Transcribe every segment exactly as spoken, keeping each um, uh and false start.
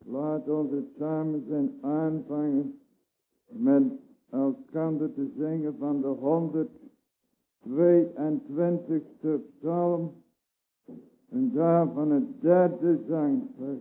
Laat ons het samen zijn aanvangen met elkander te zingen van de honderdtweeëntwintigste psalm. En daarvan het derde zangvers.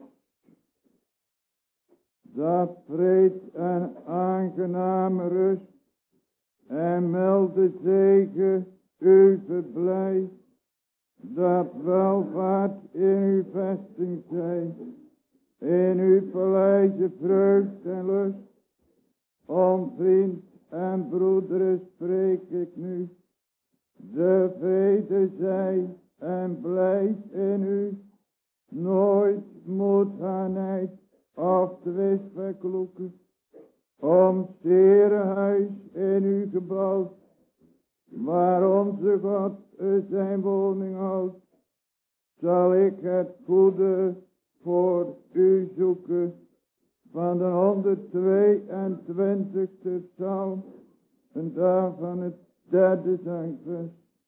Dat vrede en aangename rust en milde zegen u verblijft. Dat welvaart in uw vesting zij. In uw paleizen vreugd en lust. Om vriend en broederen spreek ik nu. De vrede zij en blijft in u. Nooit moet haar nijd of twist verkloeken. Om sterrenhuis in u gebouwd. Waar onze God zijn woning houdt. Zal ik het goede voor u zoeken. Van de honderdtweeëntwintigste psalm. En daarvan het derde zangvers.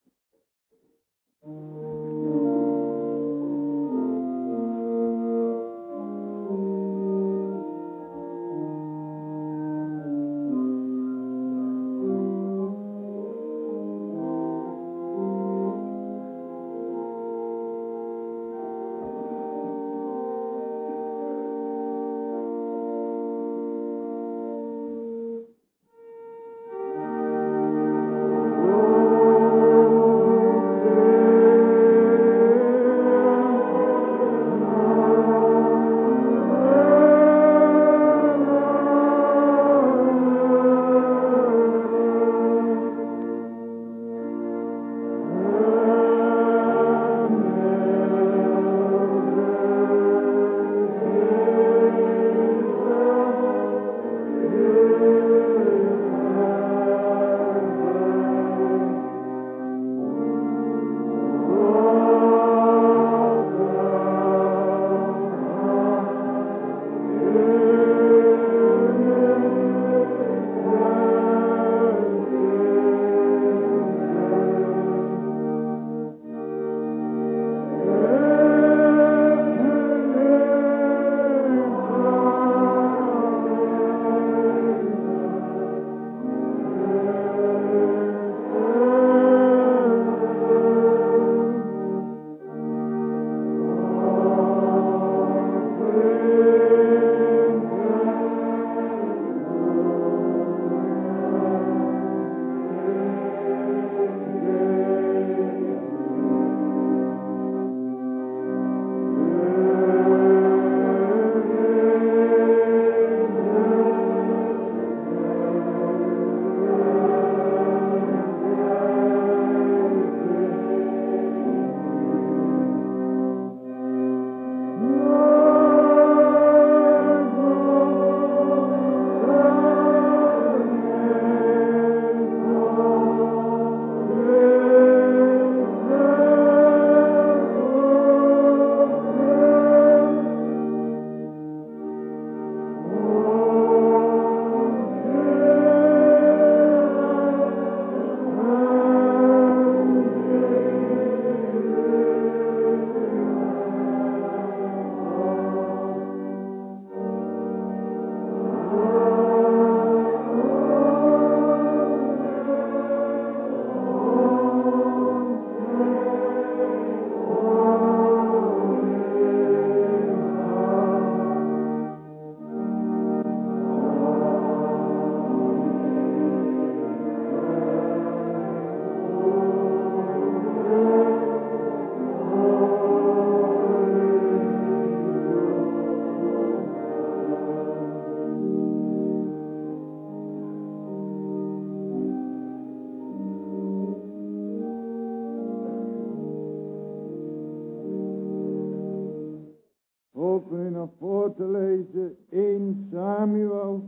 voor te lezen Eerste Samuel.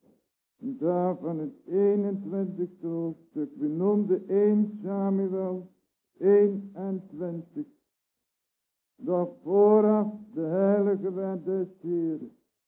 Daarvan het eenentwintigste hoofdstuk. We noemden Eerste Samuel eenentwintig. Dat vooraf de heilige wet des Heeren.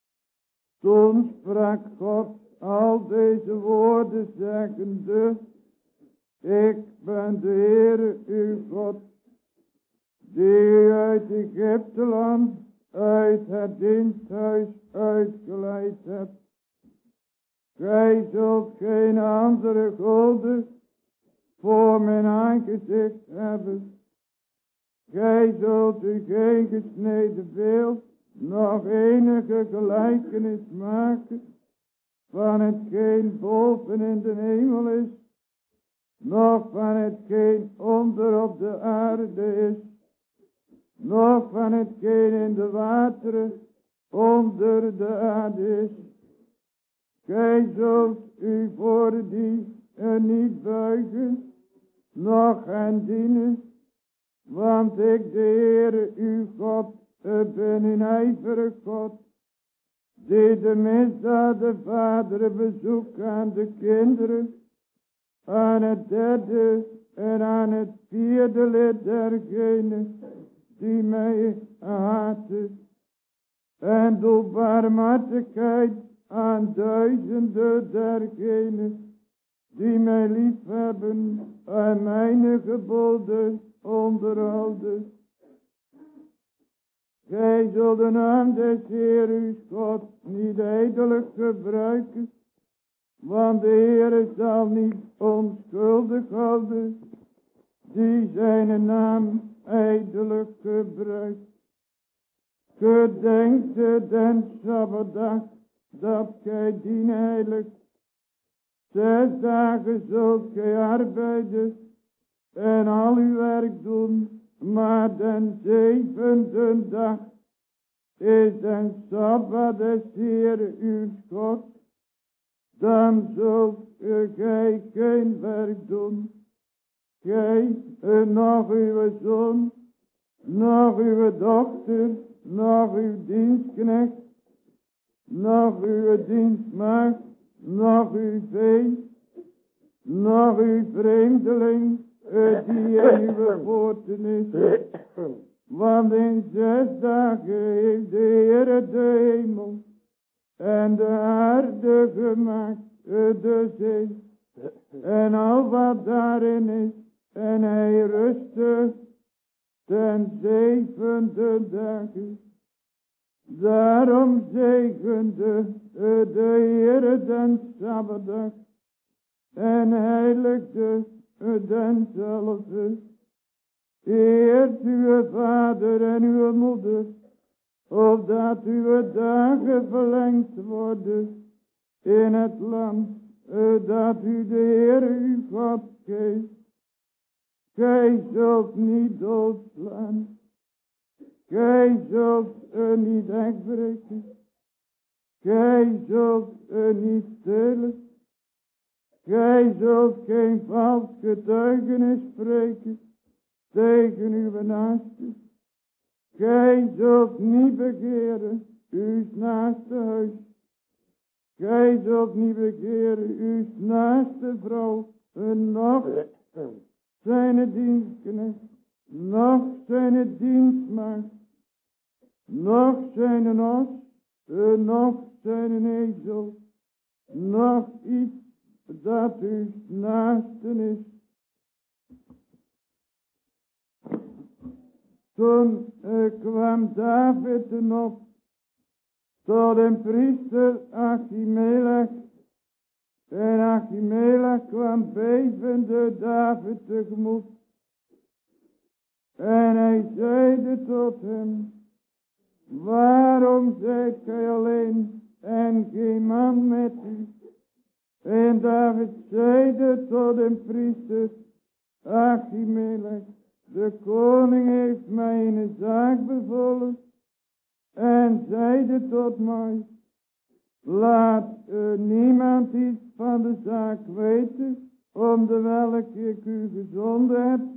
Toen sprak God al deze woorden zeggende: Ik ben de Heere uw God, die u uit Egypte land, uit het diensthuis uitgeleid hebt. Gij zult geen andere goden voor mijn aangezicht hebben. Gij zult u geen gesneden beeld, nog enige gelijkenis maken van hetgeen boven in de hemel is, nog van hetgeen onder op de aarde is, nog van hetgeen in de wateren onder de aarde is. Gij zult u voor die er niet buigen, noch hen dienen, want ik, de Heere, uw God, ben een ijverig God, die de misdaden vaderen bezoekt aan de kinderen, aan het derde en aan het vierde lid dergenen die mij haten, en doe barmhartigheid aan duizenden dergenen die mij lief hebben en mijn geboden onderhouden. Gij zult de naam des Heer uw God niet ijdelijk gebruiken, want de Heer zal niet onschuldig houden die zijn naam ijdelijk gebruikt. Gedenkt den Sabbatdag dat gij dien heilig. Zes dagen zult gij arbeiden en al uw werk doen, maar den zevende dag is den Sabbat des Heer uw God. Dan zult gij geen werk doen, gij, nog uw zoon, nog uw dochter, nog uw dienstknecht, nog uw dienstmaagd, nog uw vee, nog uw vreemdeling, die in uw poorten is. Want in zes dagen heeft de Heer de hemel en de aarde gemaakt, de zee, en al wat daarin is, en hij rustte ten zevende dagen. Daarom zegende de Heere den Sabbatdag en heiligde denzelfde. Eert uw vader en uw moeder, opdat uw dagen verlengd worden in het land dat u de Heere uw God geeft. Gij zult niet doodslaan. Gij zult er niet wegbreken. Gij zult er niet stelen. Gij zult geen vals getuigenis spreken tegen uw naaste. Gij zult niet begeren uw naaste huis. Gij zult niet begeren uw naaste vrouw, en nog zijn dienstknecht, nog zijn dienstmaagd, nog zijn os, nog zijn ezel, nog iets dat uw naasten is. Toen uh, kwam David op tot een priester Achimelech. En Achimelech kwam bevende David tegemoet. En hij zeide tot hem: waarom zijt gij alleen en geen man met u? En David zeide tot een priester Achimelech: de koning heeft mij een zaak bevolen en zeide tot mij: laat uh, niemand iets van de zaak weten, om de welke ik u gezonden heb,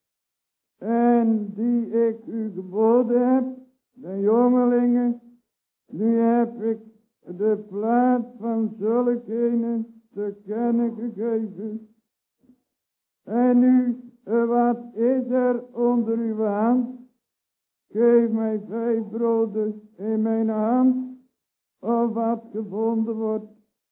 en die ik u geboden heb, de jongelingen. Nu heb ik de plaats van zulkenen te kennen gegeven. En nu, uh, wat is er onder uw hand? Geef mij vijf broden in mijn hand, of wat gevonden wordt.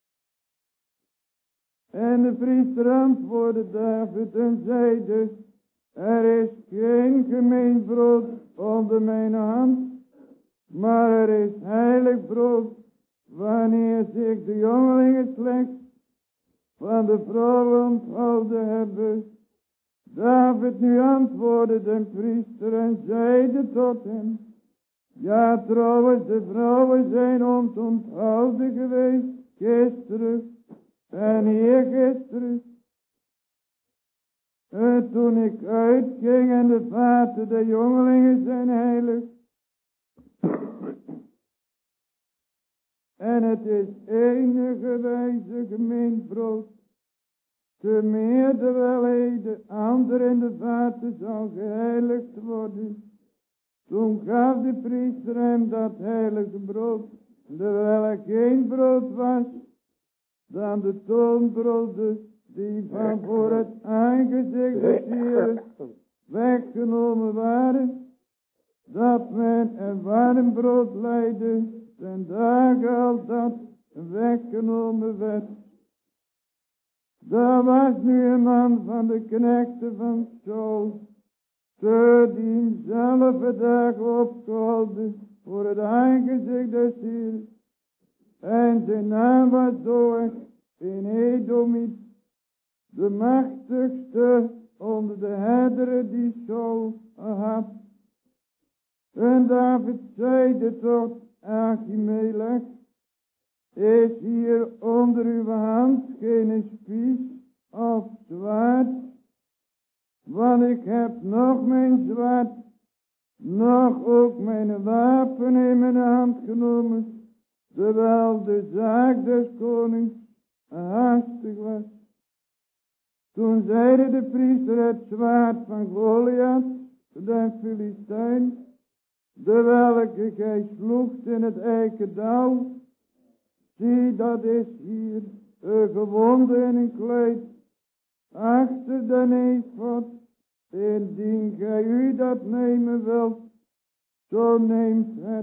En de priester antwoordde David en zeide: er is geen gemeen brood onder mijn hand, Maar er is heilig brood, wanneer zich de jongelingen slechts van de vrouw onthouden hebben. David nu antwoordde den priester en zeide tot hem: ja, trouwens, de vrouwen zijn ons onthouden geweest, gisteren en eergisteren. En toen ik uitging en de vaten der jongelingen zijn heilig. En het is enige wijze gemeend brood. Te meer terwijl hij de ander in de vaten zal geheiligd worden. Toen gaf de priester hem dat heilige brood, terwijl er geen brood was, dan de toonbroden die van voor het aangezicht des Heeren weggenomen waren, dat men een warm brood leidde, ten dagen al dat weggenomen werd. Daar was nu een man van de knechten van Saul, te diezelfde dag opgehouden voor het aangezicht des Heeren. En zijn naam was Doeg in Edomiet, de machtigste onder de herderen die Saul had. En David zeide tot Achimelech: is hier onder uw hand geen spies of zwaard? Want ik heb nog mijn zwaard, nog ook mijn wapen in mijn hand genomen, terwijl de zaak des konings haastig was. Toen zeide de priester het zwaard van Goliath, de Filistijn, de welke gij sloegt in het eikendal. Zie, dat is hier een gewonde in een kleed, achter de eefod. Indien gij u dat nemen wilt, zo neemt het.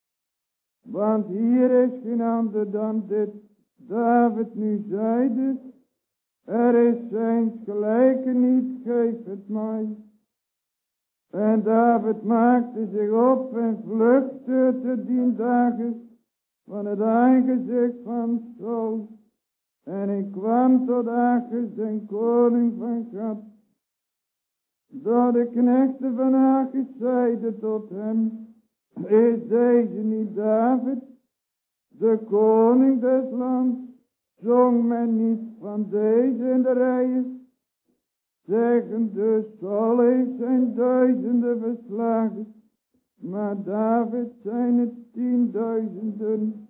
Want hier is geen ander dan dit. David nu zeide: er is zijns gelijke niet, geef het mij. En David maakte zich op en vluchtte te dien dagen van het aangezicht van Saul. En ik kwam tot Achis, den koning van Gat. Door de knechten van Achis zeiden tot hem: is deze niet David, de koning des lands? Zong men niet van deze in de rijen? Zeggende: Saul heeft zijn duizenden verslagen, maar David zijn het tienduizenden.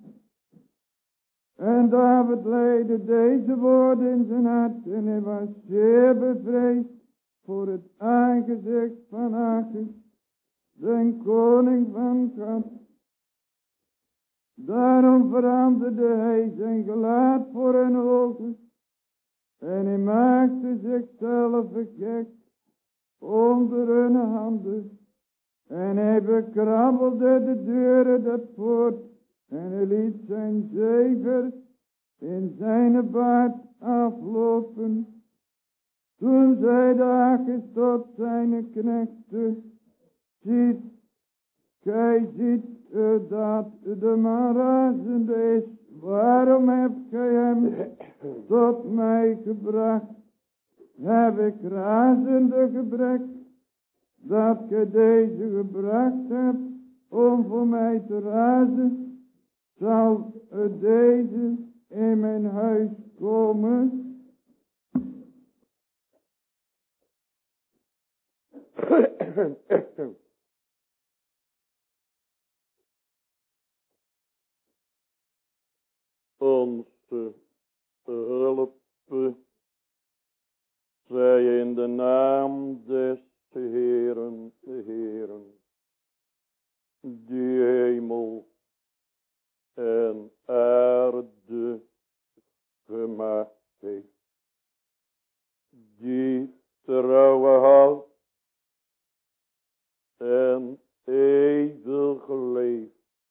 En David leidde deze woorden in zijn hart en hij was zeer bevreesd voor het aangezicht van Achis, den koning van Gat. Daarom veranderde hij zijn gelaat voor hun ogen en hij maakte zichzelf gek onder hun handen. En hij bekrabbelde de deuren der poort en hij liet zijn zever in zijn baard aflopen. Toen zei Achis tot zijn knechten: ziet, gij ziet uh, dat de man razende is. Waarom hebt gij hem tot mij gebracht? Heb ik razende gebrek, dat gij deze gebracht hebt om voor mij te razen? Zal deze in mijn huis komen? Onze hulp zij in de naam des Heeren, de Heeren, die hemel en aarde gemaakt heeft, die trouwe houdt en eeuwig leeft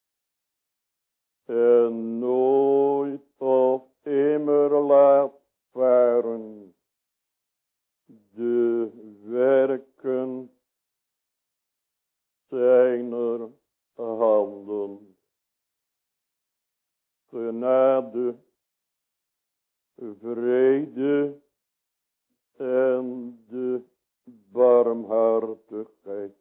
en nooit of immer laat varen de werken zijner handen. genade, vrede en de barmhartigheid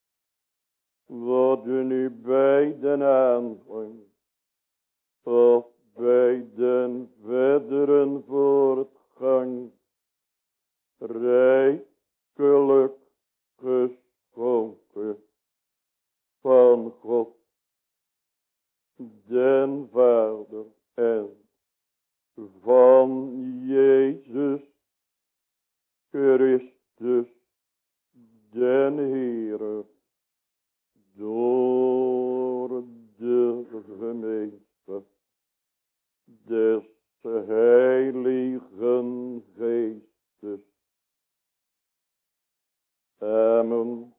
worden u bij den aanvang of bij den verderen voortgang rijkelijk geschonken van God, den Vader en van Jezus Christus, den Heere, door de gemeente des Heiligen Geestes. Amen.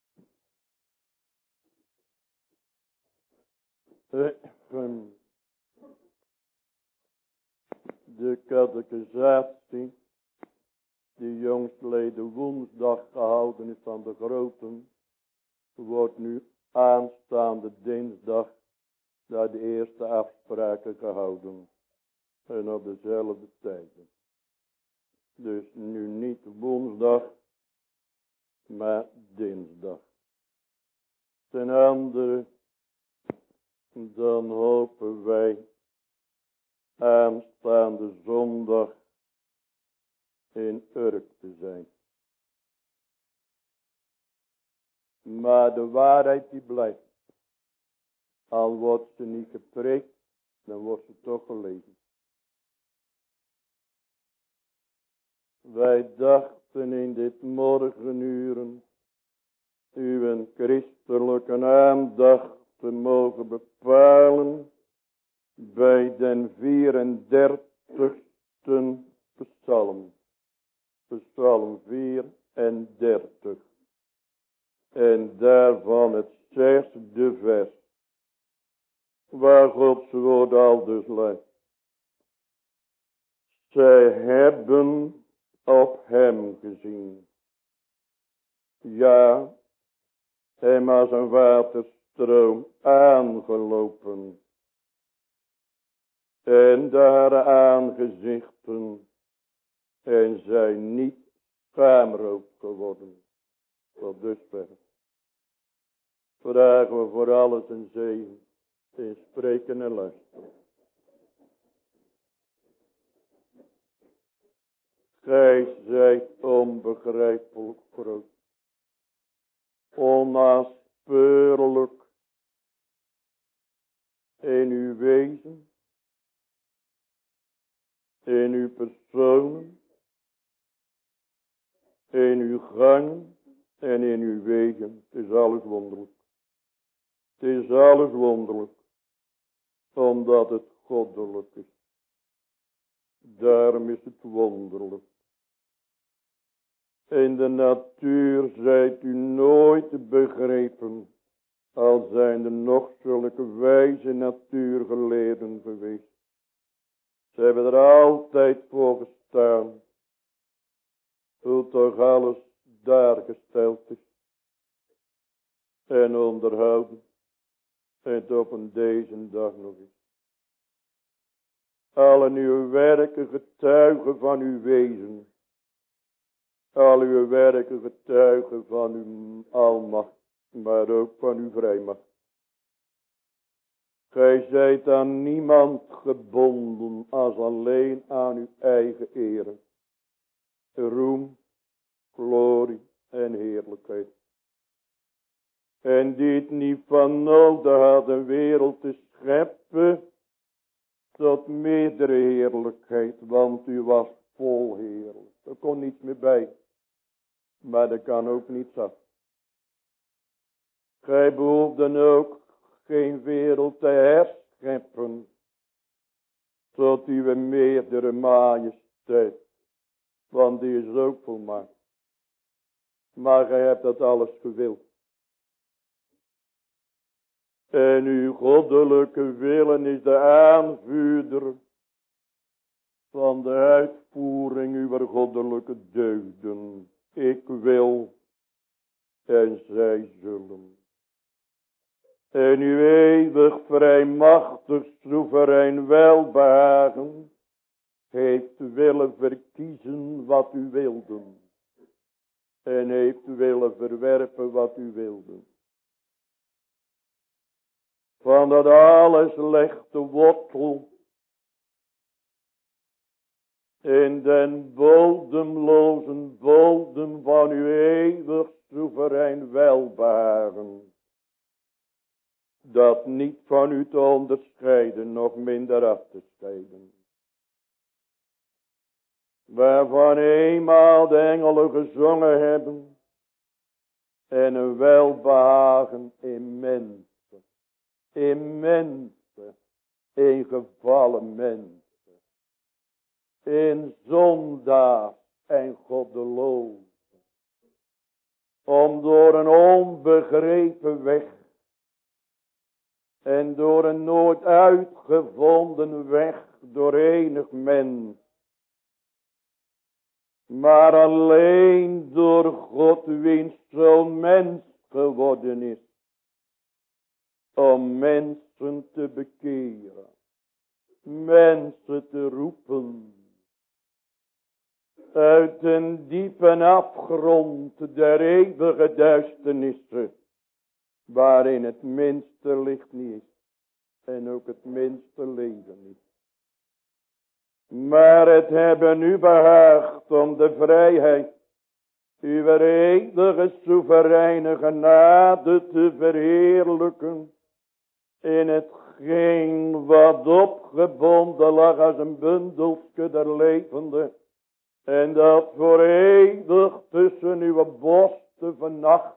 De catechisatie die jongstleden woensdag gehouden is van de groten, wordt nu aanstaande dinsdag naar de eerste afspraken gehouden. En op dezelfde tijden. Dus nu niet woensdag, maar dinsdag. Ten andere, dan hopen wij aanstaande zondag in Urk te zijn. Maar de waarheid die blijft. Al wordt ze niet gepreekt, dan wordt ze toch gelezen. Wij dachten in dit morgenuren uw christelijke aandacht te mogen bepalen bij den vierendertigste psalm. Psalm vierendertig. En daarvan het zesde vers. Waar Gods woord al dus luidt. Zij hebben op hem gezien. Ja, hem als een waterstroom aangelopen. En daar aangezichten. En zijn niet schaamrood geworden. Tot dusver. Vragen we voor alles een zegen. In spreken en luisteren. Gij zijt onbegrijpelijk groot. Onnaspeurlijk. In uw wezen. In uw personen. In uw gangen. En in uw wegen. Het is alles wonderlijk. Het is alles wonderlijk. Omdat het goddelijk is. Daarom is het wonderlijk. In de natuur zijt u nooit begrepen. Al zijn er nog zulke wijze natuurgeleerden geweest. Ze hebben er altijd voor gestaan. Hoe toch alles daargesteld is. En onderhouden. En op een deze dag nog eens. Alle uw werken getuigen van uw wezen. Al uw werken getuigen van uw almacht. Maar ook van uw vrijmacht. Gij zijt aan niemand gebonden. Als alleen aan uw eigen ere. Roem, glorie en heerlijkheid. En die het niet van nodig had een wereld te scheppen. Tot meerdere heerlijkheid. Want u was vol heerlijk. Er kon niets meer bij. Maar er kan ook niets af. Gij behoefde ook geen wereld te herscheppen. Tot uw meerdere majesteit. Want die is ook volmaakt. Maar gij hebt dat alles gewild. En uw goddelijke willen is de aanvuurder van de uitvoering uw goddelijke deugden. Ik wil en zij zullen. En uw eeuwig vrijmachtig soeverein welbehagen heeft willen verkiezen wat u wilde. En heeft willen verwerpen wat u wilde. Van dat alles legt de wortel in den bodemlozen bodem van uw eeuwig soeverein welbehagen. Dat niet van u te onderscheiden, nog minder af te scheiden. Waarvan eenmaal de engelen gezongen hebben. En een welbehagen in mensen. In mensen. In gevallen mensen. In zondaar en goddeloos. Om door een onbegrepen weg. En door een nooit uitgevonden weg door enig mens. Maar alleen door God wiens zoon mens geworden is. Om mensen te bekeren. Mensen te roepen. Uit een diepe afgrond der eeuwige duisternissen. Waarin het minste licht niet is. En ook het minste leven niet. Maar het hebben u behaagd om de vrijheid. Uw eeuwige soevereine genade te verheerlijken. In hetgeen wat opgebonden lag als een bundeltje der levende. En dat voor eeuwig tussen uw borsten vannacht.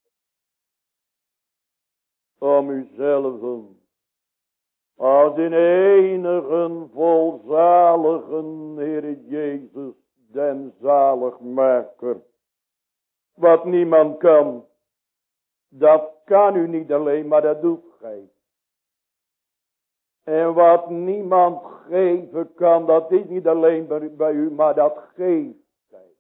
Om uzelven. Als in enigen volzaligen Heere Jezus, den zaligmaker. Wat niemand kan, dat kan u niet alleen, maar dat doet gij. En wat niemand geven kan, dat is niet alleen bij, bij u, maar dat geeft gij.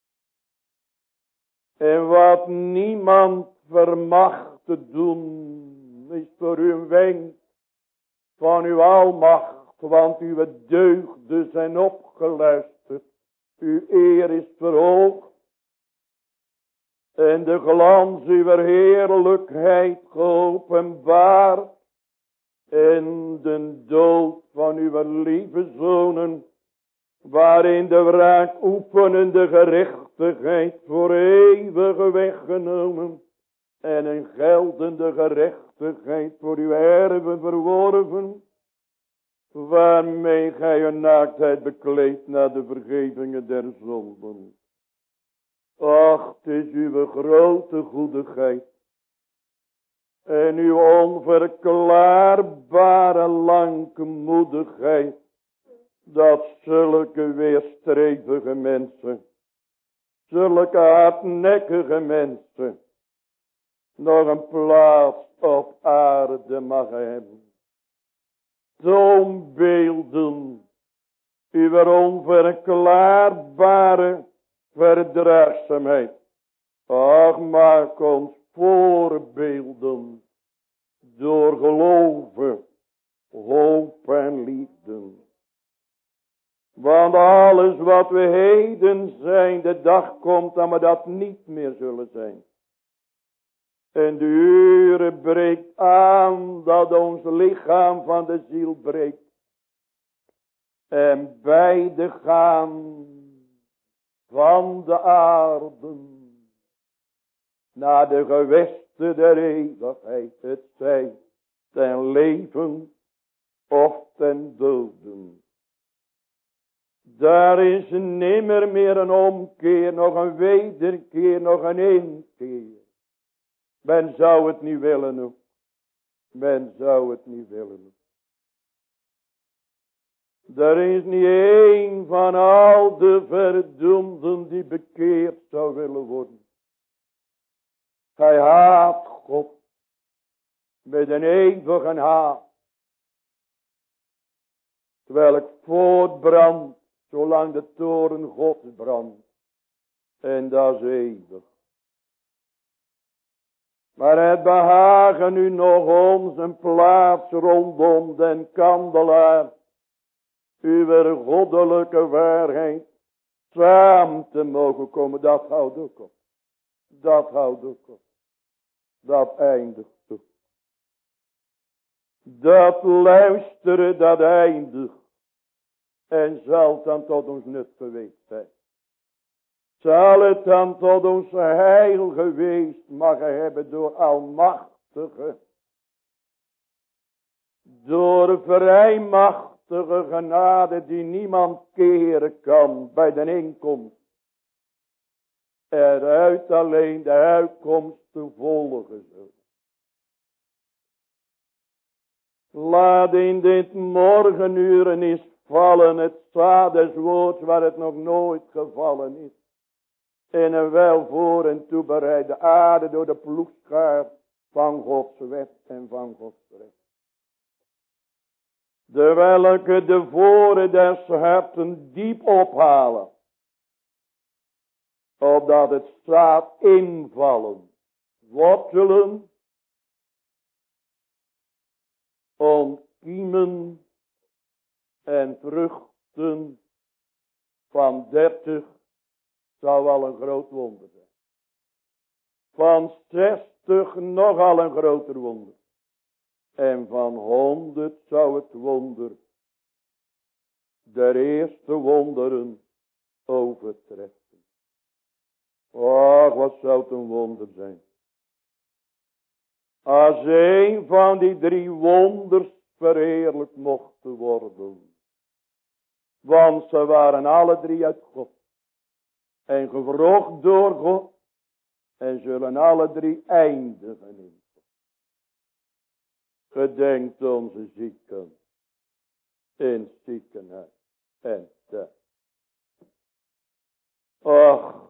En wat niemand vermag te doen, is voor u een wenk van uw almacht, want uw deugden zijn opgeluisterd. Uw eer is verhoogd. En de glans uw heerlijkheid geopenbaard. En de dood van uw lieve zonen. Waarin de wraak oefenende gerechtigheid voor eeuwig weggenomen. En een geldende gerechtigheid voor uw erven verworven. Waarmee gij een naaktheid bekleedt naar de vergevingen der zonden. Ach, het is uw grote goedigheid. En uw onverklaarbare langmoedigheid. Dat zulke weerstrevige mensen. Zulke hardnekkige mensen. Nog een plaats op aarde mag hebben. Toonbeelden. Uw onverklaarbare verdraagzaamheid. Ach, maak ons voorbeelden. Door geloven, hoop en liefde. Want alles wat we heden zijn, de dag komt dat we dat niet meer zullen zijn. En de uren breekt aan dat ons lichaam van de ziel breekt. En beide gaan van de aarde naar de gewesten der eeuwigheid. Het zij ten leven of ten doden. Daar is nimmer meer een omkeer, nog een wederkeer, nog een inkeer. Men zou het niet willen ook. Men zou het niet willen ook. Er is niet één van al de verdoemden die bekeerd zou willen worden. Hij haat God met een eeuwige haat. Terwijl ik voortbrand, zolang de toren Gods brandt. En dat is eeuwig. Maar het behagen u nog ons een plaats rondom den kandelaar. Uw goddelijke waarheid samen te mogen komen. Dat houdt ook op. Dat houdt ook op. Dat eindigt ook. Dat luisteren, dat eindigt. En zal het dan tot ons nut geweest zijn. Zal het dan tot ons heil geweest mogen hebben door Almachtige. Door vrijmachtige genade die niemand keren kan bij de inkomst. Eruit alleen de uitkomst te volgen zullen. Laat in dit morgenuren is vallen het zaad des woords waar het nog nooit gevallen is. In een wel voor en toebereide aarde door de ploegschaar van Gods wet en van Gods recht. De welke de voren des harten diep ophalen. Opdat het zaad invallen, wortelen, ontkiemen en vruchten van dertig zou al een groot wonder zijn. Van zestig nogal een groter wonder. En van honderd zou het wonder der eerste wonderen overtreffen. Och, wat zou het een wonder zijn. Als een van die drie wonders verheerlijkt mocht worden. Want ze waren alle drie uit God. En gevrocht door God. En zullen alle drie eindigen in God. Gedenkt onze zieken. In het ziekenhuis. En thuis. Och.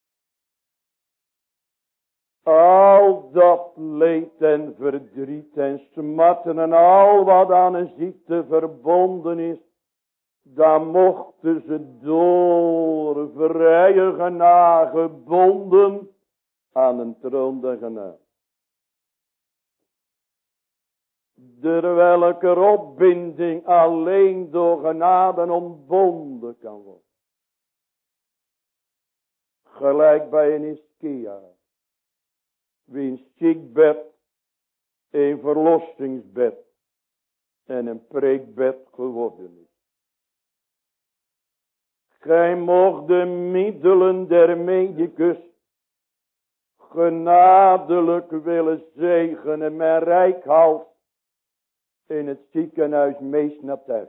Al dat leed en verdriet en smarten en al wat aan een ziekte verbonden is. Dan mochten ze door vrije genade gebonden aan een troon der genade. Door welke opbinding alleen door genade ontbonden kan worden. Gelijk bij een Ischia. Wiens ziekbed een verlossingsbed en een preekbed geworden is. Gij mocht de middelen der medicus genadelijk willen zegenen met rijkhalsd in het ziekenhuis meest naar thuis.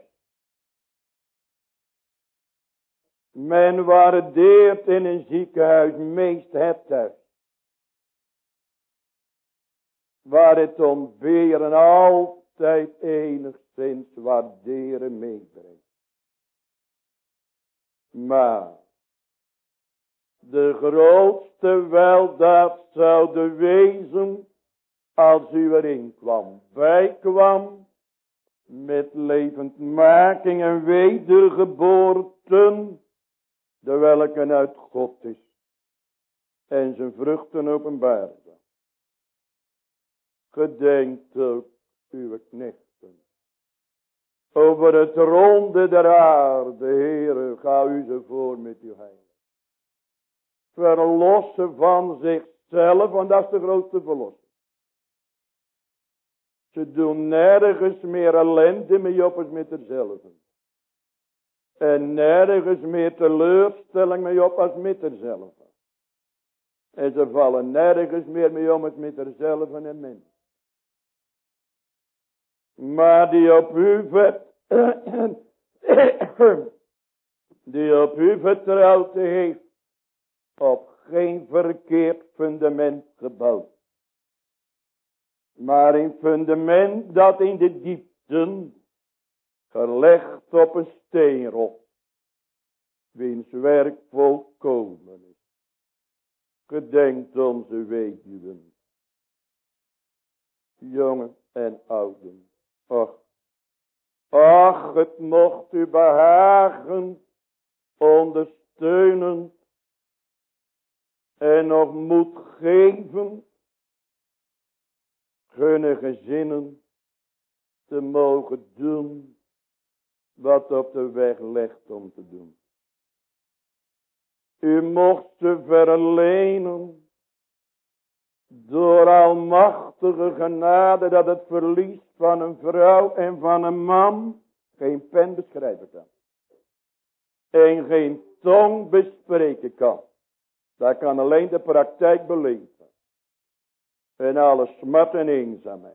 Men waardeert in een ziekenhuis meest het thuis. Waar het ontberen altijd enigszins waarderen meebrengt. Maar de grootste weldaad zou de wezen als u erin kwam, bijkwam met levendmaking en wedergeboorten, de welke uit God is en zijn vruchten openbaarde. Gedenkt ook uw knechten. Over het ronde der aarde, Heere, ga u ze voor met uw heil. Verlossen van zichzelf, want dat is de grootste verlossing. Ze doen nergens meer ellende mee op als met derzelven. En nergens meer teleurstelling mee op als met derzelven. En ze vallen nergens meer mee om als met derzelven en mens. Maar die op u vet, die op u vertrouwd heeft, op geen verkeerd fundament gebouwd. Maar een fundament dat in de diepten gelegd op een steenrots, wiens werk volkomen is. Gedenkt onze weduwen, jongen en ouden. Ach, ach, het mocht u behagen, ondersteunen en nog moed geven Gunne gezinnen te mogen doen wat op de weg ligt om te doen. U mocht ze verlenen door almachtige genade dat het verlies van een vrouw en van een man geen pen beschrijven kan. En geen tong bespreken kan. Dat kan alleen de praktijk beleven. En alle smart en eenzaamheid.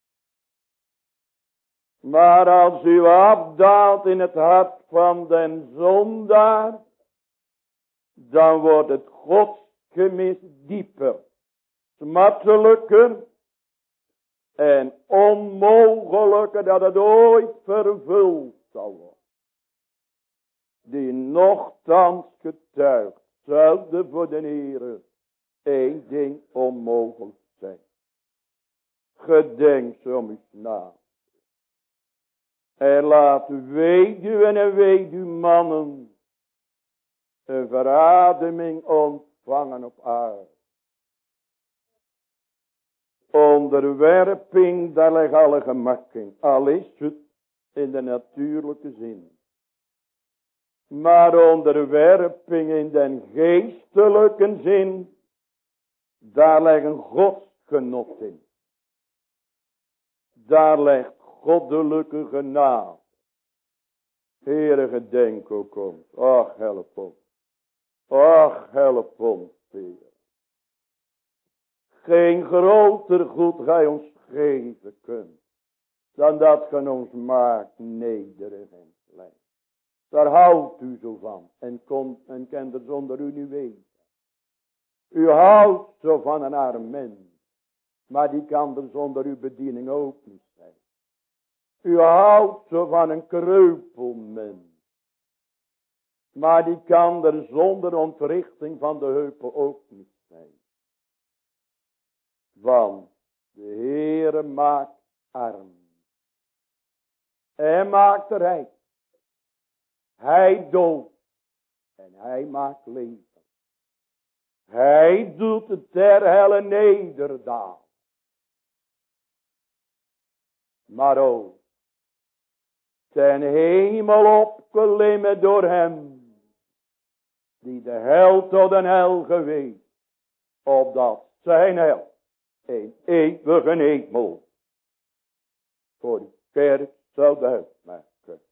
Maar als u afdaalt in het hart van den zondaar, dan wordt het godsgemis dieper, smartelijker en onmogelijker dat het ooit vervuld zal worden. Die nochtans getuigt, zelfde voor de Heere, één ding onmogelijk zijn. Gedenk soms na. En laat weduwen en weduwmannen een verademing ontvangen op aarde. Onderwerping, daar ligt alle gemak in. Al is het in de natuurlijke zin. Maar onderwerping in den geestelijke zin, daar ligt een godsgenot in. Daar ligt goddelijke genade. Heere, gedenk ook ons. Ach, help ons. Ach, help ons, Heer. Geen groter goed gij ons geven kunt, dan dat gij ons maakt nederig en klein. Daar houdt u zo van, en, kon, en kent er zonder u niet weten. U houdt zo van een arm mens, maar die kan er zonder uw bediening ook niet zijn. U houdt zo van een kreupelmens, maar die kan er zonder ontrichting van de heupen ook niet zijn. Want de Heere maakt arm. Hij maakt rijk. Hij doodt. En hij maakt leven. Hij doet het ter helle nederdaal. Maar ook ten hemel opgelimmen door hem, die de hel tot een hel geweest, opdat zijn hel een eeuwige hemel voor de kerk zou duidelijk maken.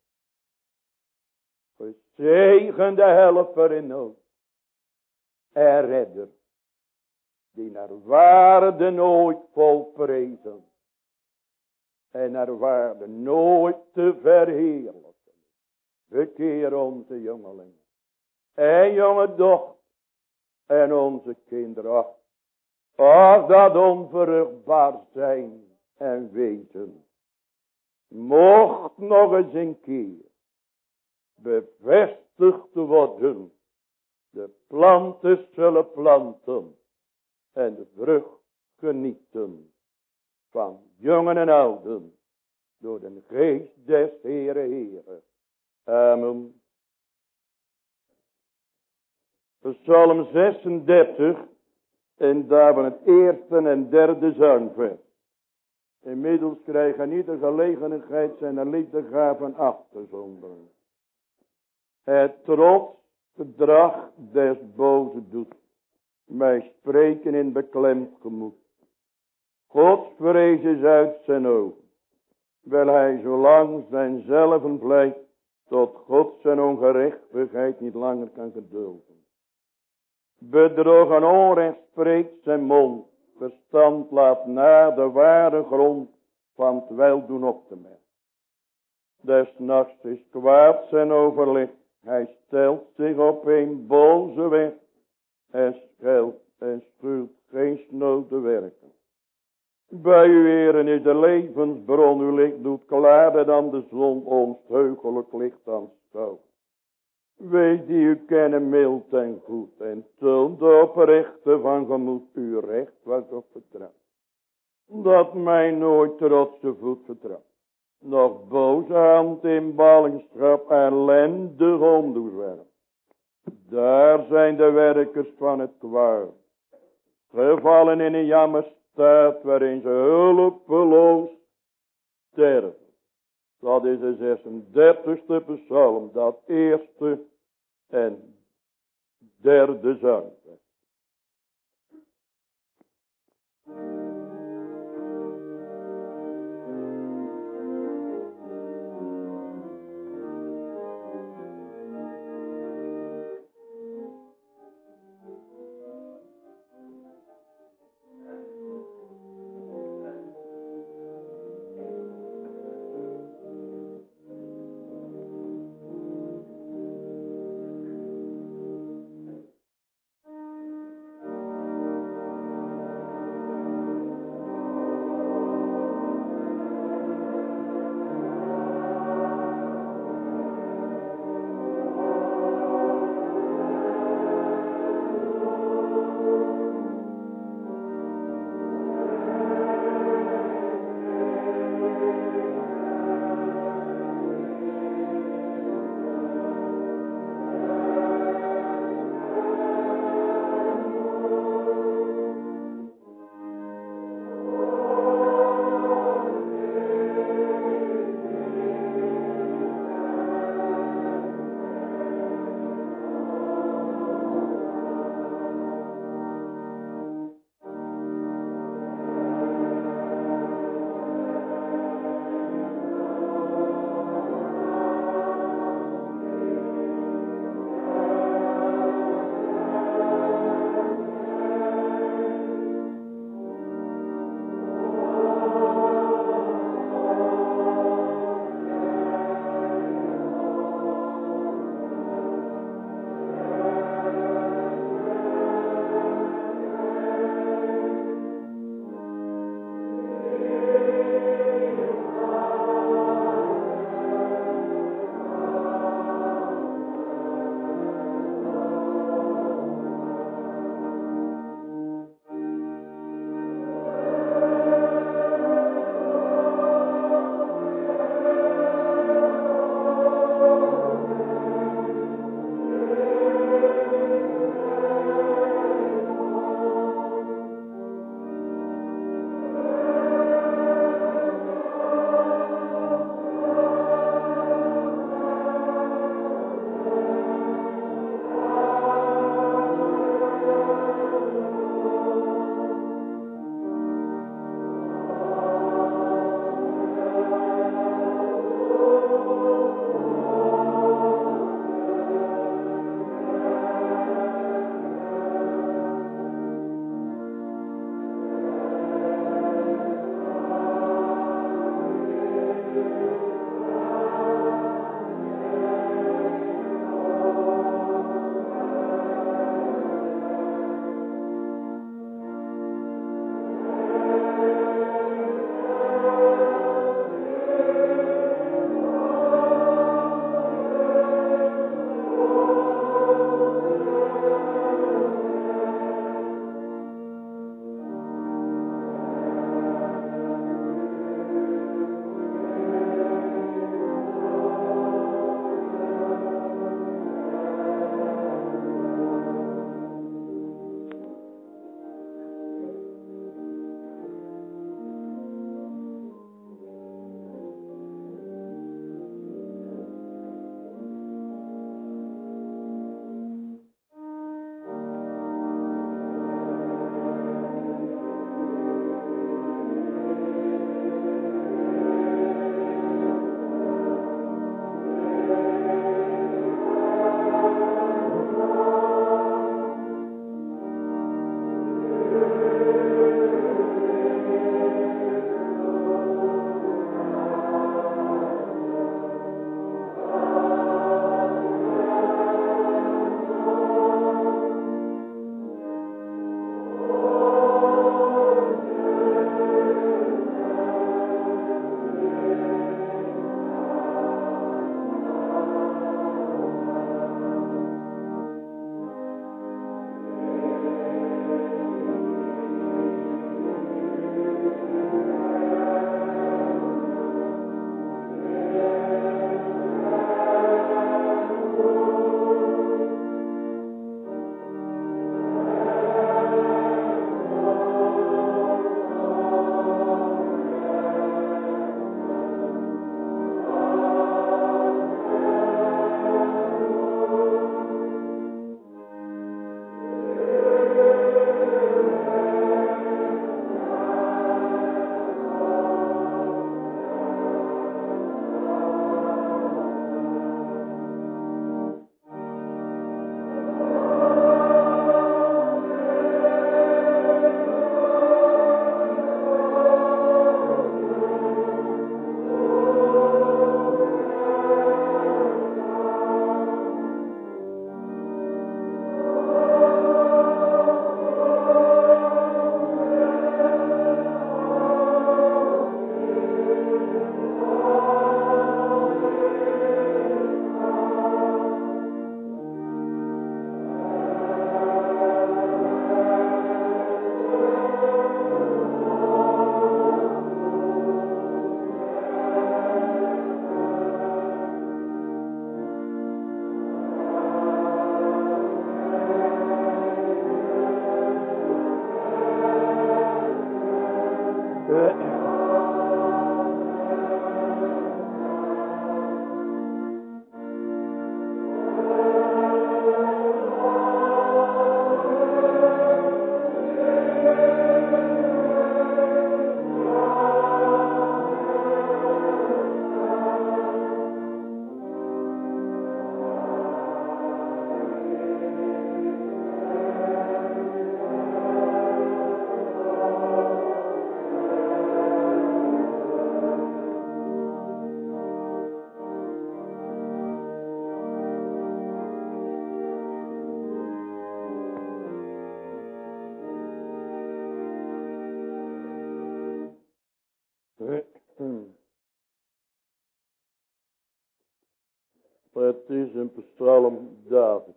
Gezegende helper in nood en redder, die naar waarde nooit volprezen en naar waarde nooit te verheerlijken. Bekeer onze jongelingen en jonge dochter en onze kinderen. Ach, dat onvruchtbaar zijn en weten, mocht nog eens een keer bevestigd worden, de planten zullen planten en de vrucht genieten van jongen en ouden door de geest des Heere Heere. Amen. Psalm zesendertig en daarvan het eerste en derde zangvers. Inmiddels krijgen ieder gelegenheid zijn liefdegaven af te zonderen. Het trots gedrag des boze doet mij spreken in beklemd gemoed. Gods vrees is uit zijn ogen, wel hij zolang zijn zelven blijkt tot God zijn ongerechtigheid niet langer kan gedulden. Bedrog en onrecht spreekt zijn mond, verstand laat na de ware grond van het weldoen op te merken. Des nachts is kwaad zijn overleg, hij stelt zich op een boze weg en scheldt en schuwt geen snode werken. Bij u, Heeren, is de levensbron, uw licht doet klaarder dan de zon ons heugelijk licht aanschouwt. Wees die u kennen mild en goed en toont de oprechte van gemoed uw recht wat op vertrouwt. Dat mij nooit trotse voet vertrouwt, nog boze hand in ballingschap ellendig ondoezwerp. Daar zijn de werkers van het kwaad, gevallen in een jammer staat waarin ze hulpeloos sterven. Dat is de zesendertigste psalm, dat eerste en derde zang. Het is een psalm David.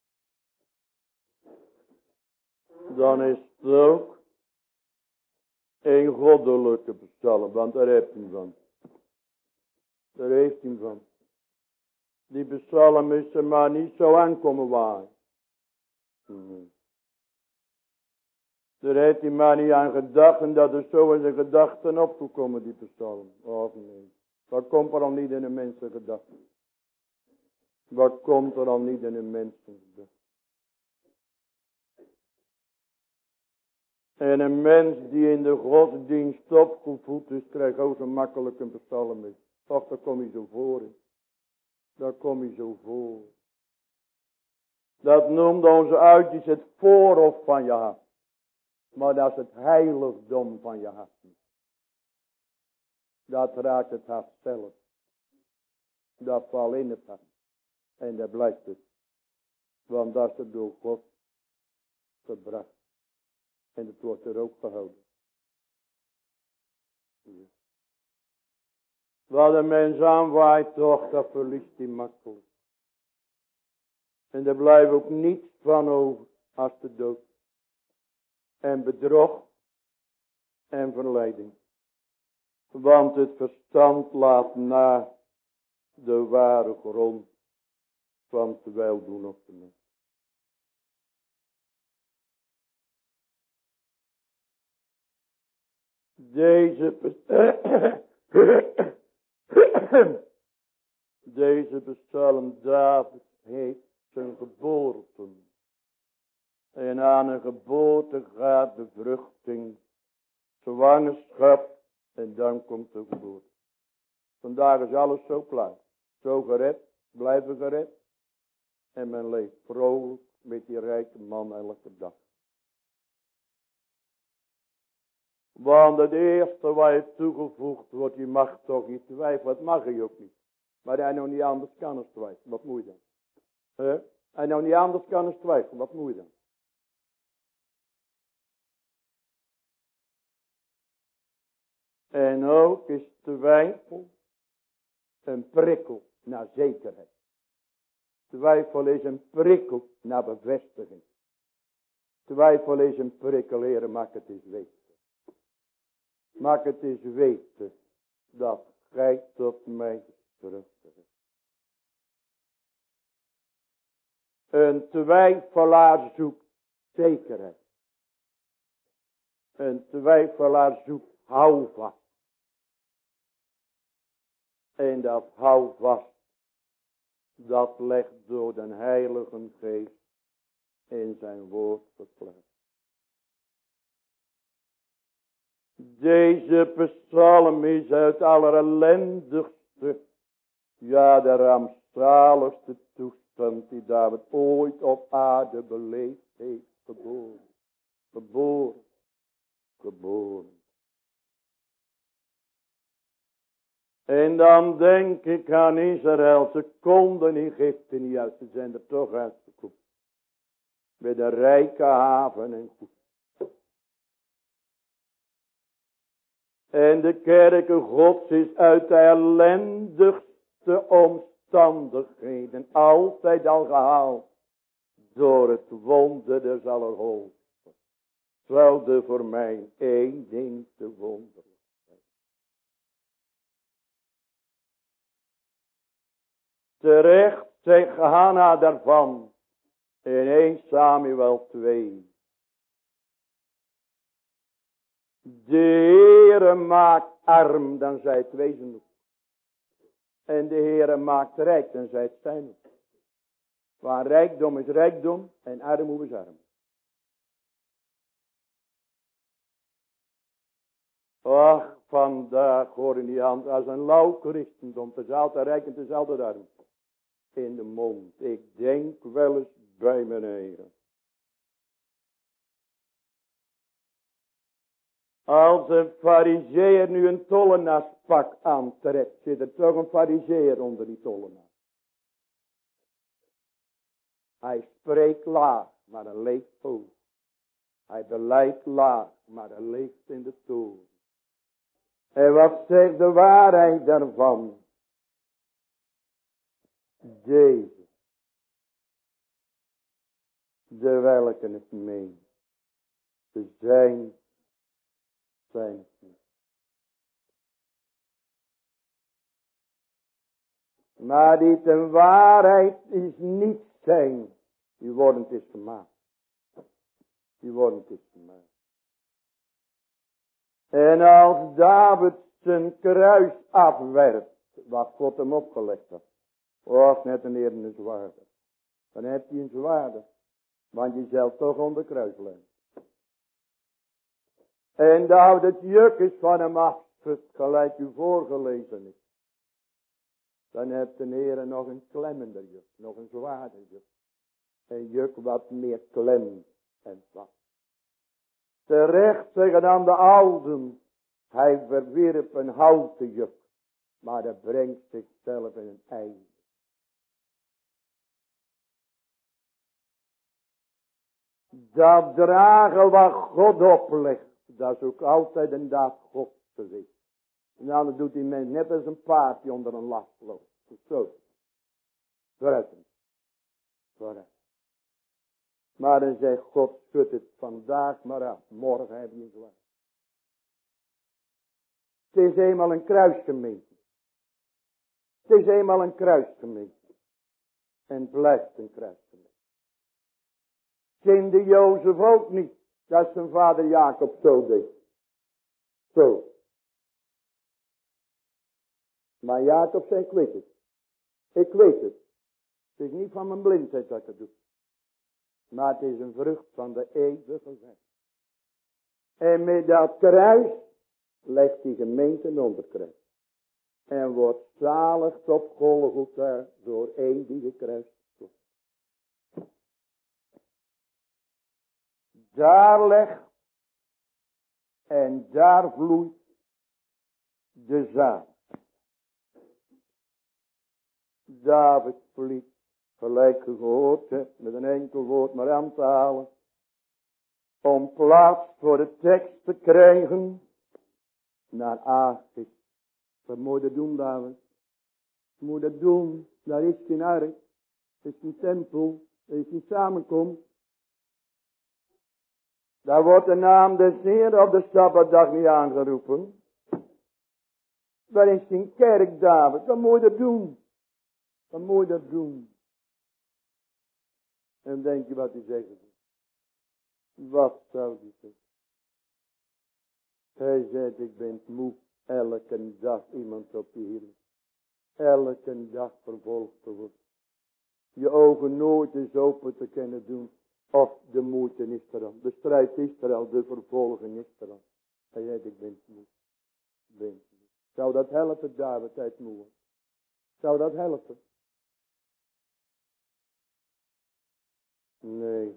Dan is het ook een goddelijke psalm, want daar heeft hij van. Daar heeft hij van. Die psalm is er maar niet zo aankomen waar. Hmm. Daar heeft hij maar niet aan gedacht en dat er zo in zijn gedachten opgekomen, die psalm. Och nee. Wat komt er al niet in een mensen gedachten? Wat komt er al niet in een mensen gedachten? En een mens die in de godsdienst opgevoed is, krijgt ook zo makkelijk een psalm mee. Och, daar kom je zo voor in. Daar kom je zo voor. Dat noemde onze uitjes het voorhof van je hart. Maar dat is het heiligdom van je hart. Dat raakt het hart zelf. Dat valt in het hart. En daar blijft het. Want dat is het door God gebracht. En het wordt er ook gehouden. Ja. Wat een mens aanwaait toch, dat verliest hij makkelijk. En er blijft ook niets van over als de dood. En bedrog en verleiding. Want het verstand laat na de ware grond van het weldoen op de mens. Deze, deze psalm David heeft zijn geboorte. En aan een geboorte gaat de vruchting, zwangerschap en dan komt de geboorte. Vandaag is alles zo klaar. Zo gered, blijven gered. En men leeft vrolijk met die rijke man elke dag. Want het eerste wat je toegevoegd wordt, je mag toch niet twijfelen. Dat mag je ook niet. Maar hij nou niet anders kan als twijfelen. Wat moet je dan? He? Hij nou niet anders kan als twijfelen. Wat moet je dan? En ook is twijfel een prikkel naar zekerheid. Twijfel is een prikkel naar bevestiging. Twijfel is een prikkel, heren, maak het eens weten. Maak het eens weten dat gij tot mij terugkeert. Een twijfelaar zoekt zekerheid. Een twijfelaar zoekt houvast. En dat houvast, dat legt door de Heilige Geest in zijn woord verklaard. Deze psalm is uit allerellendigste, ja de rampzaligste toestand die David ooit op aarde beleefd heeft, geboren. Geboren. Geboren. En dan denk ik aan Israël, ze konden Egypte niet uit, ze zijn er toch uitgekomen. Met een rijke haven en goed. En de kerken Gods is uit de ellendigste omstandigheden altijd al gehaald. Door het wonder des Allerhoogsten. Terwijl voor mij één ding te wonderen. Terecht zegt Hanna daarvan. In eerste Samuel twee. De Heere maakt arm, dan zij het wezen ook. En de Heere maakt rijk, dan zij het zijn ook. Waar rijkdom is rijkdom en armoede is arm. Ach, vandaag hoor je niet hand als een lauw christendom. Het is altijd rijk en het is altijd arm. In de mond. Ik denk wel eens bij mijn eigen. Als een fariseer nu een tollenaarspak aantrekt, zit er toch een fariseer onder die tollenaar. Hij spreekt laag, maar hij leeft hoog. Hij beleidt laag, maar hij leeft in de toren. En wat zegt de waarheid daarvan? Deze, de welke het meent, te zijn, zijn het niet. Maar die ten waarheid is niet zijn, die worden het is gemaakt. Die worden het is gemaakt. En als David zijn kruis afwerpt, wat God hem opgelegd had, was net een eer een zwaarder. Dan heb je een zwaarder, want je zult toch onder kruis liggen. En dat het juk is van hem afschud, gelijk u voorgelezen is. Dan hebt de Heer nog een klemmender juk, nog een zwaarder juk. Een juk wat meer klemt en vast. Terecht zeggen aan de ouden, hij verwierp een houten juk, maar dat brengt zichzelf in een einde. Dat dragen wat God oplegt, dat is ook altijd een daad God geweest. En dan doet die mens net als een paard die onder een last loopt. Zo. Vooruit. Vooruit. Maar dan zegt God, schud het vandaag maar af. Morgen heb je zwaar. Het is eenmaal een kruisgemeente. Het is eenmaal een kruisgemeente. En het blijft een kruisgemeente. Kende Jozef ook niet. Dat zijn vader Jacob zo deed. Zo. Maar Jacob zei, ik weet het. Ik weet het. Het is niet van mijn blindheid dat ik het doe. Maar het is een vrucht van de eeuwige wet. En met dat kruis legt die gemeente onder kruis. En wordt zaligd op Golgotha door één die gekruist wordt. Daar legt en daar vloeit de zaad. David vliet, gelijk gehoord hebt, met een enkel woord maar aan te halen. Om plaats voor de tekst te krijgen naar Achis. Wat moet je doen, David? Wat moet je doen? Daar is geen ark. Er is geen tempel. Er is geen samenkomst. Daar wordt de naam des Heeren op de Sabbatdag niet aangeroepen. Daar is geen kerk, David. Wat moet je doen? Wat moet je doen? En denk je wat hij zegt? Wat zou hij zeggen? Hij zegt, ik ben moe elke dag iemand op je hielen. Elke dag vervolgd te worden. Je ogen nooit eens open te kunnen doen. Of de moeite is er al. De strijd is er al. De vervolging is er al. Hij zegt, ik ben moe. Ben moe. Zou dat helpen, David, uit moe? Zou dat helpen? Nee.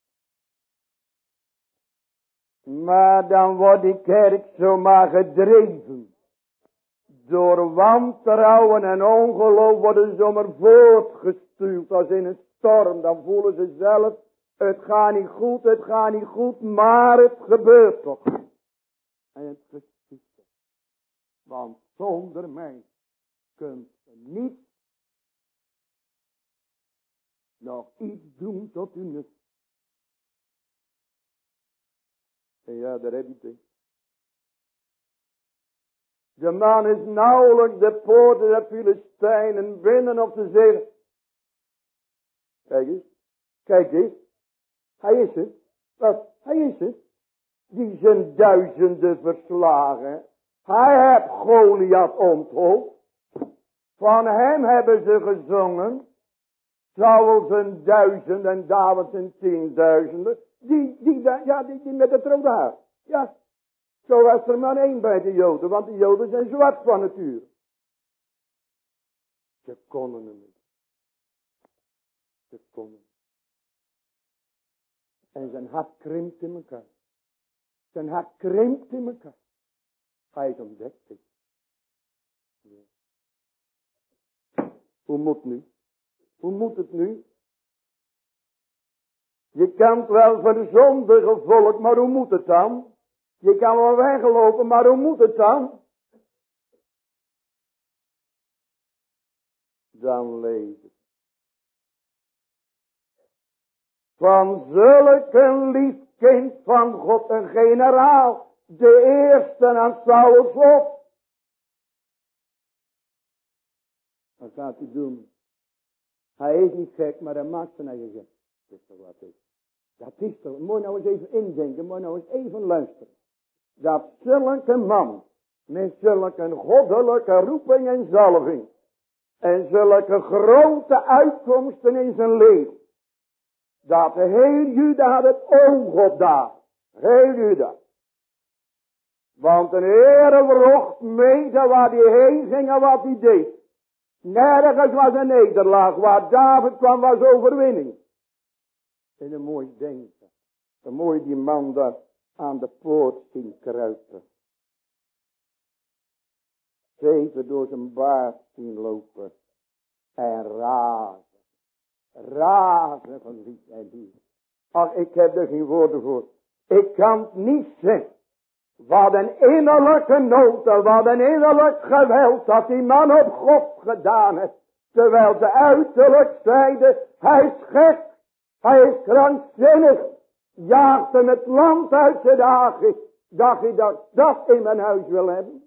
Maar dan wordt die kerk zomaar gedreven. Door wantrouwen en ongeloof worden ze zomaar voortgestuurd als in een storm. Dan voelen ze zelf, het gaat niet goed, het gaat niet goed, maar het gebeurt toch. En het geschiet toch. Want zonder mij kunt je niet nog iets doen tot uw nut. En ja, daar heb je het. De man is nauwelijks de poorten der Filistijnen binnen op de zee. Kijk eens. Kijk eens. Hij is het. Wat? Hij is het. Die zijn duizenden verslagen. Hij heeft Goliath onthoofd. Van hem hebben ze gezongen. Saul zijn duizend en David zijn tienduizenden. Die, die, ja, die, die met het rode haar. Ja. Zo was er maar één bij de Joden, want de Joden zijn zwart van natuur. Ze konden hem niet. Ze konden. En zijn hart krimpt in elkaar. Zijn hart krimpt in elkaar. Hij is ontdekt. Ja. Hoe moet nu? Hoe moet het nu? Je kan wel verzondigen volk, maar hoe moet het dan? Je kan wel weglopen, maar hoe moet het dan? dan lezen. Van zulke lief kind van God, een generaal, de eerste aan Saul's hof. Wat gaat hij doen? Hij is niet gek, maar hij maakt zijn eigen gek. Dat is toch wat is. Dat is toch, moet nou eens even indenken, moet nou eens even luisteren. Dat zulke man, met zulke goddelijke roeping en zalving, en zulke grote uitkomsten in zijn leven, dat de heel Juda had het oog op daar. Heel Juda. Want een Heere wrocht mede waar hij heen ging en wat hij deed. Nergens was een nederlaag. Waar David kwam was overwinning. En een mooi denken. Een mooi die man daar aan de poort zien kruipen. Zeven door zijn baard zien lopen. En razen. Razen van lief en lief. Ach, ik heb er geen woorden voor. Ik kan het niet zeggen. Wat een innerlijke nood, wat een innerlijk geweld dat die man op God gedaan heeft. Terwijl ze uiterlijk zeiden, hij is gek, hij is krankzinnig. Jaagt hem het land uit zijn dagen. Dacht je dat ik dat in mijn huis wil hebben?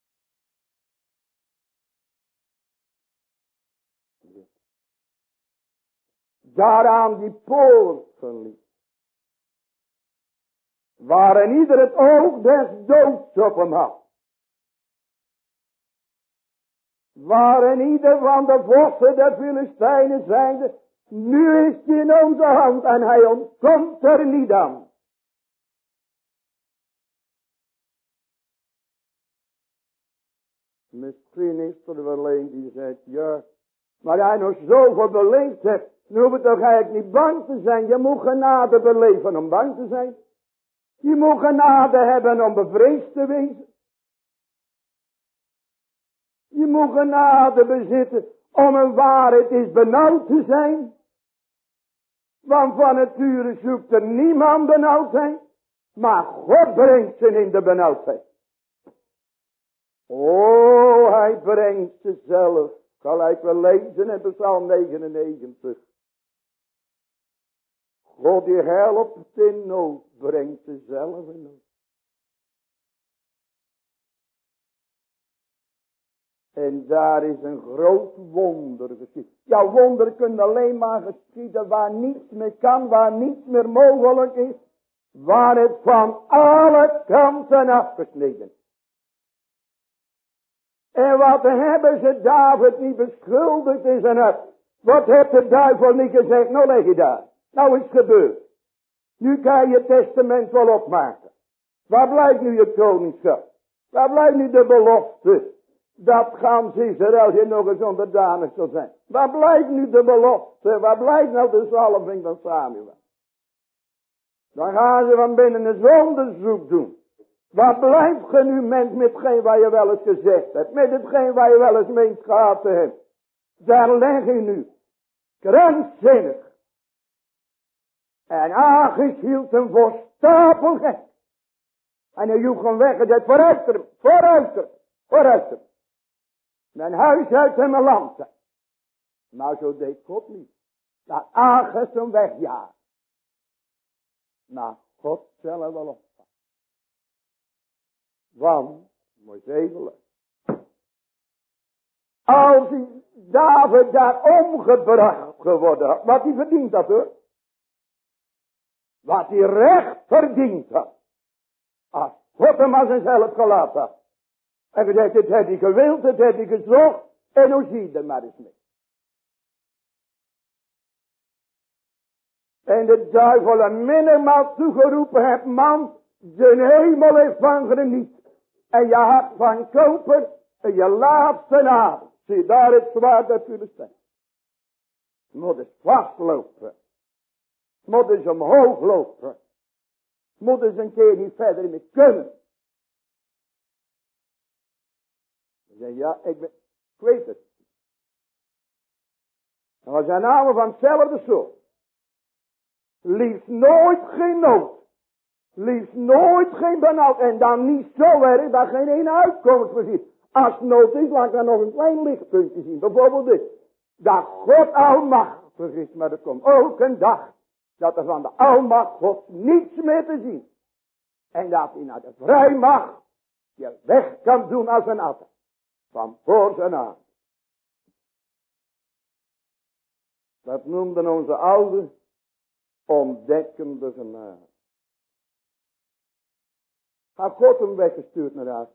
Daar aan die poort verliet. Waar ieder het oog des doods op hem had. Waar ieder van de vossen der Filistijnen zeide, nu is hij in onze hand en hij ontkomt er niet aan. Misschien is er wel een die zegt, ja, maar hij nog zoveel beleefd heeft, nu hoef je toch eigenlijk niet bang te zijn. Je moet genade beleven om bang te zijn. Je moet genade hebben om bevreesd te wezen. Je moet genade bezitten om een waarheid is benauwd te zijn. Want van nature zoekt er niemand benauwdheid. Maar God brengt ze in de benauwdheid. Oh, hij brengt ze zelf. Gelijk we lezen in Psalm negenennegentig. God die helpt in nood, brengt ze zelf in nood. En daar is een groot wonder geschied. Ja, wonder kunnen alleen maar geschieden waar niets meer kan, waar niets meer mogelijk is. Waar het van alle kanten afgesneden. En wat hebben ze David niet beschuldigd in zijn hart? Wat heeft de duivel niet gezegd? Nou leg je daar. Nou is het gebeurd. Nu kan je het testament wel opmaken. Waar blijft nu je koningschap? Waar blijft nu de belofte? Dat gans Israël je nog eens onderdanig zal zijn. Waar blijft nu de belofte? Waar blijft nou de zalving van Samuel? Dan gaan ze van binnen een onderzoek doen. Waar blijft ge nu mens met hetgeen waar je wel eens gezegd hebt? Met hetgeen waar je wel eens meent gehad te hebben? Daar leg je nu. Krankzinnig. En Agis hield hem voor stapelgek. En hij joeg hem weg en zei, vooruit hem, vooruit hem, vooruit hem. Mijn huis uit en mijn land. Maar zo deed God niet. Dat Agis hem wegjaagde. Maar God zelf wel op. Want, mooi zegelen. Als hij David daar omgebracht geworden had, wat hij verdiend had hoor. Wat hij recht verdiend had. Als God hem als zichzelf gelaten had. En gezegd, dit heb hij gewild, dit heb hij gezocht. En hoe zie je er maar eens mee. En de duivel een mindermaal toegeroepen heeft, man, de hemel heeft van geniet. En je hart van koper, en je laatste adem. Zie daar het zwaard dat jullie zijn. Moet eens vastlopen. Moet eens omhoog lopen. Moet eens een keer niet verder mee kunnen. Ik zeg, ja, ik, ben, ik weet het. En we zijn allemaal van hetzelfde soort. Liefst nooit geen nood. Liefst nooit geen benauwd. En dan niet zo erg dat geen ene uitkomst voorziet. Als het nood is, laat ik dan nog een klein lichtpuntje zien. Bijvoorbeeld dit. dat God almachtig is, maar er komt ook een dag dat er van de almacht God niets meer te zien. En dat hij naar de vrijmacht je weg kan doen als een adder. Van voor zijn aan. Dat noemden onze ouders ontdekkende genade. Had God hem weggestuurd naar huis.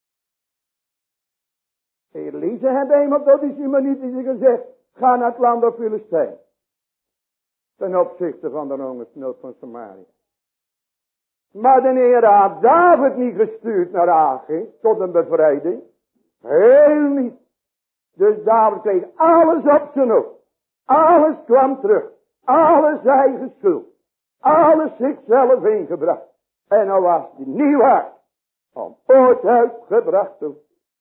Elise had eenmaal tot die Simonitische gezegd, ga naar het land der Filistijn. Ten opzichte van de hongersnood van Samaria. Maar de Heer had David niet gestuurd naar Agi, tot een bevrijding. Heel niet. Dus David kreeg alles op zijn hoofd. Alles kwam terug. Alles eigen schuld. Alles zichzelf ingebracht. En dan was hij niet waard om ooit uitgebracht te worden.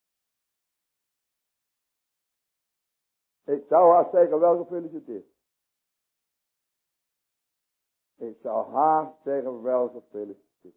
Ik zou haast zeggen, wel gefeliciteerd. Ik zou haast zeggen, wel gefeliciteerd.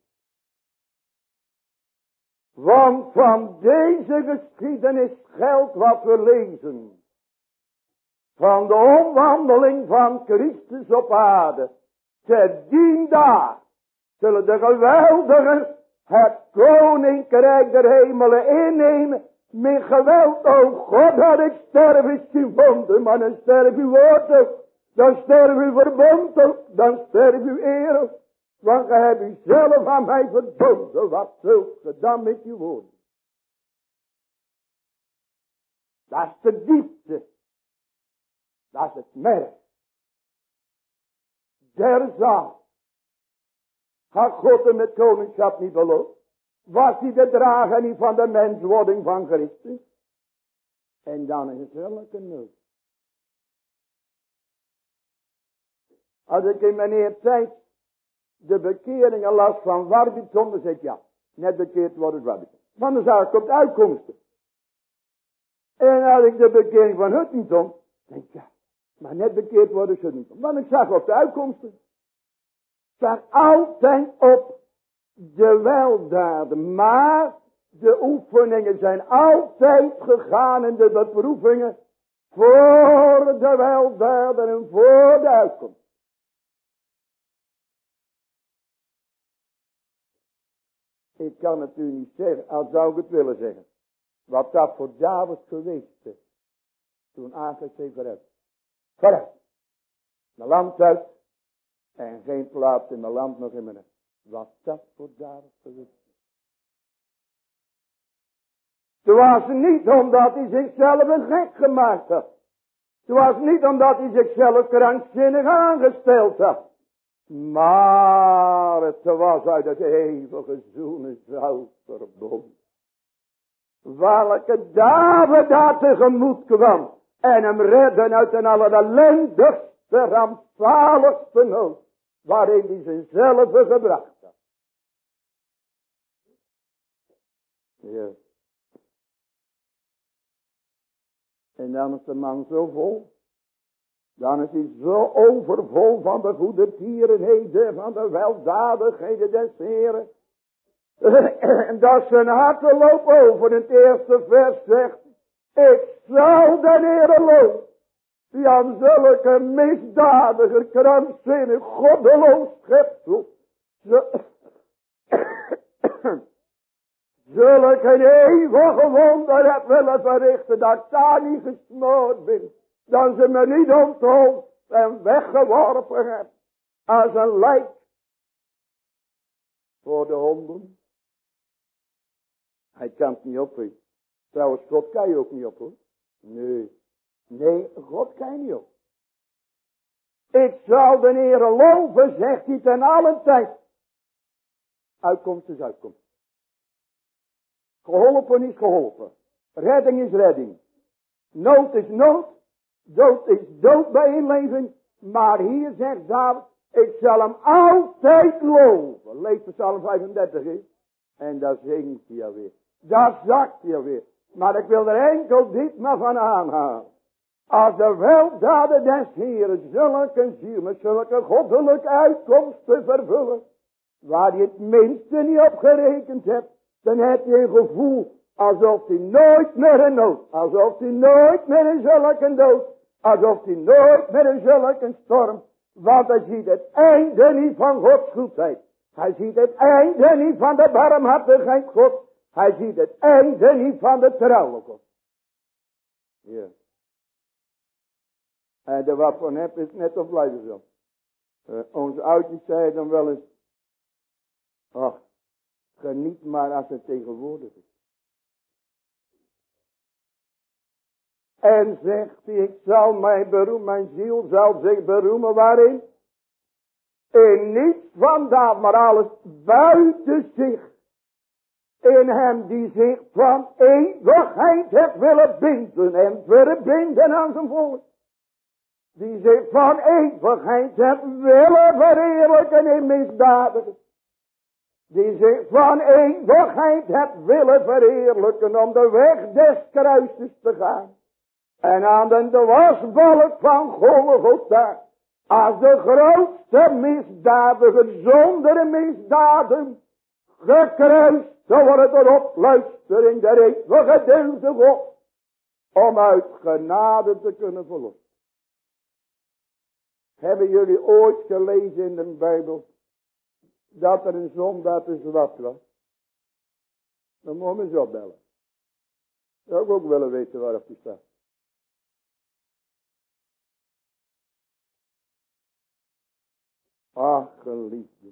Want van deze geschiedenis geldt wat we lezen. Van de omwandeling van Christus op aarde. Te dien daar zullen de geweldigen het koninkrijk der hemelen innemen. Met geweld, o God, had ik sterven gevonden, maar dan sterf uw woord ook. Dan sterf uw verbond ook. Dan sterf uw eer ook. Want gij hebt u zelf aan mij verbonden. Wat zult ge dan met uw woorden? Dat is de diepte. Dat is het merk. Der zaal. Had God hem met koningschap niet beloofd? Was hij de drager niet van de menswording van Christus? En dan is het welke nood. Als ik in mijn tijd de bekeringen las van Warburton, dan zeg ik ja, net bekeerd worden Warburton. Want dan zag ik op de uitkomsten. En als ik de bekering van Huntington, denk ik ja, maar net bekeerd worden Huntington. Want ik zag op de uitkomsten. Ik zag altijd op de weldaden, maar de oefeningen zijn altijd gegaan in de beproevingen voor de weldaden en voor de uitkomst. Ik kan het u niet zeggen, al zou ik het willen zeggen, wat dat voor David geweest is, toen Agag zei vooruit. Vooruit, mijn land uit en geen plaats in mijn land nog in mijn huis. Wat dat voor David geweest is. Het was niet omdat hij zichzelf een gek gemaakt had. Het was niet omdat hij zichzelf krankzinnig aangesteld had. Maar het was uit het eeuwige zoenen zoutverbond. Welke David daar tegemoet kwam. En hem redden uit een allerellendigste, rampzaligste nood. Waarin hij zichzelf gebracht had. Ja. En dan is de man zo vol. Dan is hij zo overvol van de goede tierenheden, van de weldadigheden des Heren. En dat zijn harten loopt over. In het eerste vers zegt, ik zal de Heere loven. Die aan zulke misdadiger, krankzinnig, goddeloos schepsel. Zulke een eeuwige wonder heb willen verrichten. Dat ik daar niet gesmoord ben. Dat ze me niet onthoofd en weggeworpen hebben. Als een lijk. Voor de honden. Hij kan het niet op. Trouwens, God kan je ook niet op hoor. Nee. Nee, God kan je niet op. Ik zal de Heere loven, zegt hij ten alle tijd. Uitkomst is uitkomst. Geholpen is geholpen. Redding is redding. Nood is nood. Dood is dood bij inleving. Maar hier zegt David, ik zal hem altijd loven. Lees Psalm vijfendertig in. En daar zingt hij alweer. Daar zakt hij alweer. Maar ik wil er enkel dit maar van aanhalen. Als de weldaden des Heeren zulke ziel met zulke goddelijke uitkomsten vervullen. Waar je het minste niet op gerekend hebt. Dan heb je een gevoel alsof hij nooit meer een nood. Alsof hij nooit meer in zulke dood. Alsof hij nooit met een zulke storm. Want hij ziet het einde niet van Gods goedheid. Hij ziet het einde niet van de barmhartigheid God. Hij ziet het einde niet van de trouwe God. Ja. En de wat van heb is net op blijven zo. Uh, onze oudjes zeiden dan wel eens. Ach, geniet maar als het tegenwoordig is. En zegt hij, ik zal mij beroemen, mijn ziel zal zich beroemen waarin? In niets vandaan, maar alles buiten zich. In hem die zich van eeuwigheid heeft willen binden en verbinden aan zijn volk. Die zich van eeuwigheid heeft willen verheerlijken in misdaden. Die zich van eeuwigheid heeft willen verheerlijken om de weg des kruises te gaan. En aan de dwarsbalk van Golgotha. Als de grootste misdadiger zonder misdaden. Gekruist te worden erop luisteren der eeuwige deugde God. Om uit genade te kunnen verlossen. Hebben jullie ooit gelezen in de Bijbel. Dat er een zondaar te zwart was? Dan moet je eens opbellen. Zou ik ook willen weten waarop die staat. Ach, geliefde.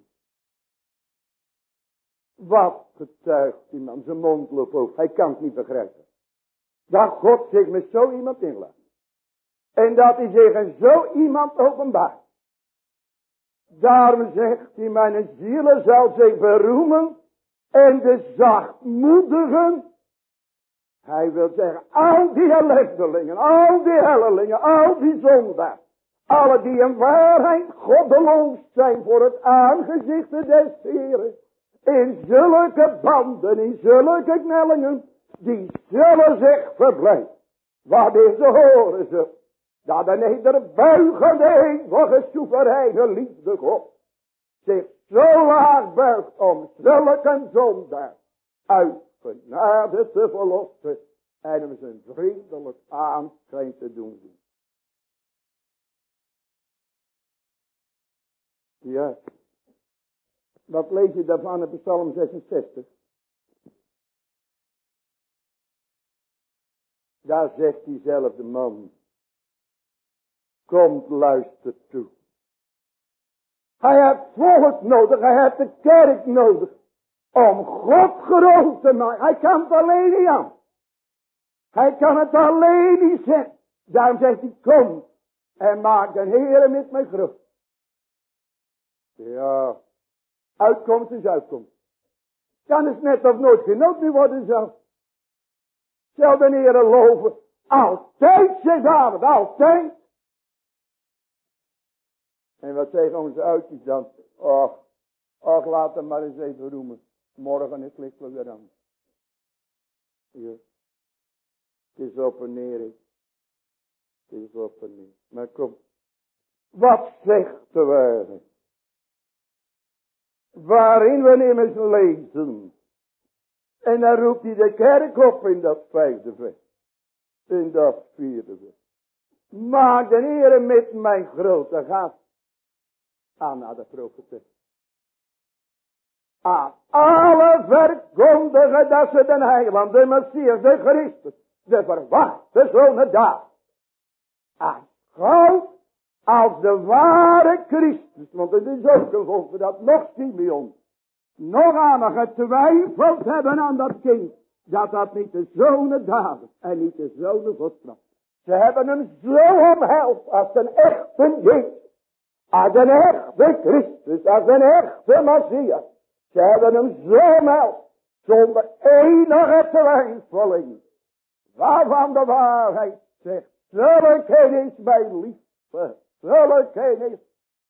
Wat getuigt die man, zijn mond loopt over. Hij kan het niet begrijpen. Dat God zich met zo iemand inlaat. En dat hij zich in zo iemand openbaart. Daarom zegt hij, mijn zielen zal zich beroemen. En de zachtmoedigen. Hij wil zeggen, al die ellendelingen, al die hellelingen, al die zondaars. Alle die in waarheid goddeloos zijn voor het aangezicht des Heeren. In zulke banden, in zulke knellingen, die zullen zich verblijden. Wat is de horen ze? Dat de nederbuigende eeuwige soevereine liefde God zich zo laag buigt om zulke zondaar uit genade te verlossen en hem zijn vriendelijk aanschijn te doen zien. Ja, wat lees je daarvan in Psalm zesenzestig? Daar zegt diezelfde man, komt luister toe. Hij heeft volk nodig, hij heeft de kerk nodig, om God groot te maken. Hij kan het alleen niet aan. Hij kan het alleen niet zetten. Daarom zegt hij, kom en maak de Heere met mij groot. Ja, uitkomst is uitkomst. Kan het net of nooit genoten worden zelf. Zal de Heere loven, altijd, zegt David, altijd. En wat zeggen onze oudjes dan? Och, och, laat hem maar eens even roemen. Morgen is het licht weer aan. Ja. Het is op en neer. Het is op en neer. Maar kom. Wat zegt de waarheid? Waarin we immers lezen. En dan roept hij de kerk op in dat vijfde vers. In dat vierde vers. Maak de Heere met mijn grote gast. Aan naar de profetie. Aan alle verkondigen dat ze de heiland, de Messias, de Christus, de verwachte zonen daar. Aanschouwt als de ware Christus. Want het is ook gevonden dat nog Simeon nog aan getwijfeld hebben aan dat kind. Dat dat niet de zonen David en niet de zonen God was. Ze hebben hem zo omhelst als een echte Jezus. Als een echte Christus, als een echte Messias. Ze hebben hem zo omhelst. Zonder enige twijfeling. Waarvan de waarheid zegt. Zulke is mijn liefde. Zulke is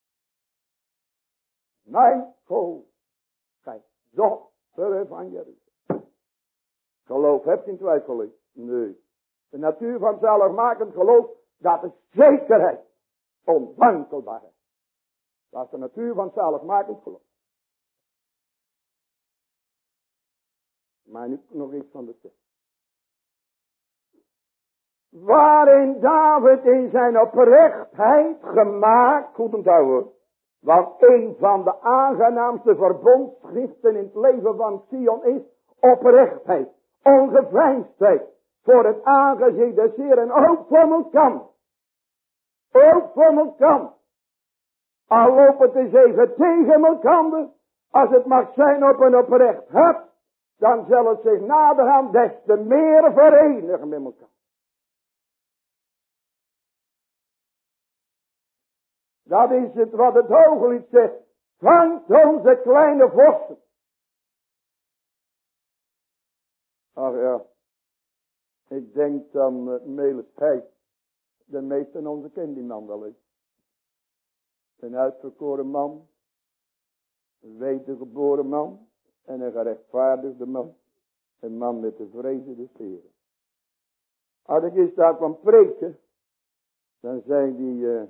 mijn volk. Gij dochter van Jeruzalem. Geloof hebt geen twijfeling. Nee. De natuur van zaligmakend geloof. Dat is zekerheid. Onwankelbaarheid. Dat is de natuur van zaligmakend geloof. Maar nu nog iets van de tekst. waarin David in zijn oprechtheid gemaakt, goed onthouden, want een van de aangenaamste verbondschriften in het leven van Sion is oprechtheid, ongeveinsdheid, voor het aangezicht des Heeren, ook voor elkaar. Ook voor elkaar. Al loopt het eens even tegen elkaar, als het mag zijn op een oprecht hart, dan zal het zich naderhand des te meer verenigen met elkaar. Dat is het wat het Hooglied zegt. Vangt onze kleine vorsten. Ach ja. Ik denk dan uh, Melis Heij. De meesten onze kennen die man wel eens. Een uitverkoren man. Een wedergeboren man. En een gerechtvaardigde man. Een man met de vrezen des Heeren. Als ik eens daar kwam preken. Dan zei die... Uh,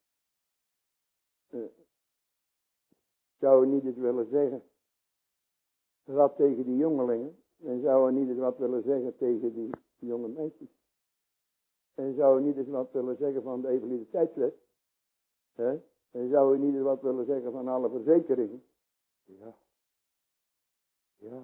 uh, zou je niet eens willen zeggen. Wat tegen die jongelingen. En zou je niet eens wat willen zeggen tegen die jonge meisjes. En zou je niet eens wat willen zeggen van de evaliditeitswet. He? En zou je niet eens wat willen zeggen van alle verzekeringen. Ja. Ja.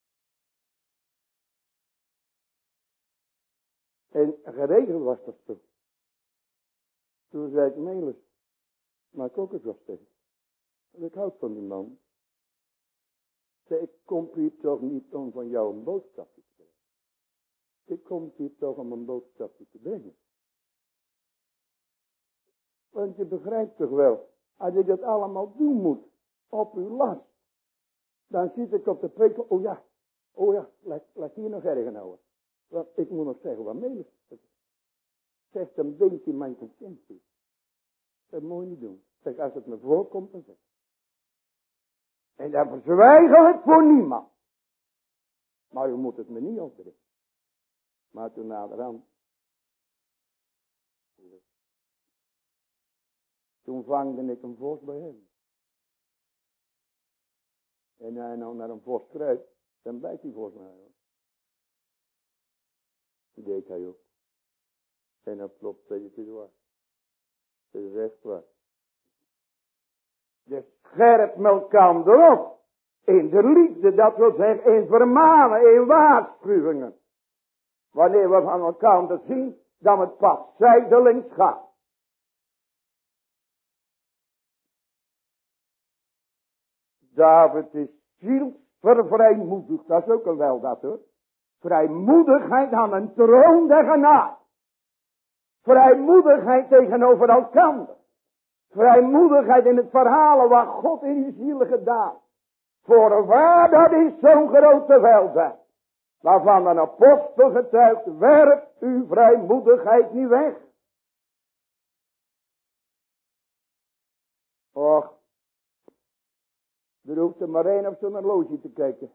En geregeld was dat zo. Toen zei ik Melis. Maar ik ook eens wat zeggen. Ik houd van die man. Zei, ik kom hier toch niet om van jou een boodschapje te brengen. Ik kom hier toch om een boodschapje te brengen. Want je begrijpt toch wel, als ik dat allemaal doen moet, op uw last, dan zit ik op de preek, oh ja, oh ja, laat, laat hier nog erger houden. Want ik moet nog zeggen wat Melis zegt, een beetje mijn conscientie. Dat moet je niet doen. Zeg, als het me voorkomt, dan zeg. En dan verzwijgen we het voor niemand. Maar u moet het me niet opdringen. Maar toen naderhand. Toen vangde ik een vos bij hem. En hij nou naar een vos kruipt, dan bijt die vos naar hem. Dat deed hij ook. En dat klopt, dat is waar. Dat is echt waar. Dus scherp elkaar erop. In de liefde, dat wil zeggen in vermanen, in waarschuwingen. Wanneer we van elkaar te zien, dat het pad zijdelings gaat. David is zielsvervrijmoedig, dat is ook een wel dat hoor. Vrijmoedigheid aan een troon der genade. Vrijmoedigheid tegenover elkaar. Vrijmoedigheid in het verhalen wat God in je ziel gedaan. Voorwaar, dat is zo'n grote weldaad. Waarvan een apostel getuigt, werp uw vrijmoedigheid niet weg. Och, er hoeft er maar één op zo'n horloge te kijken.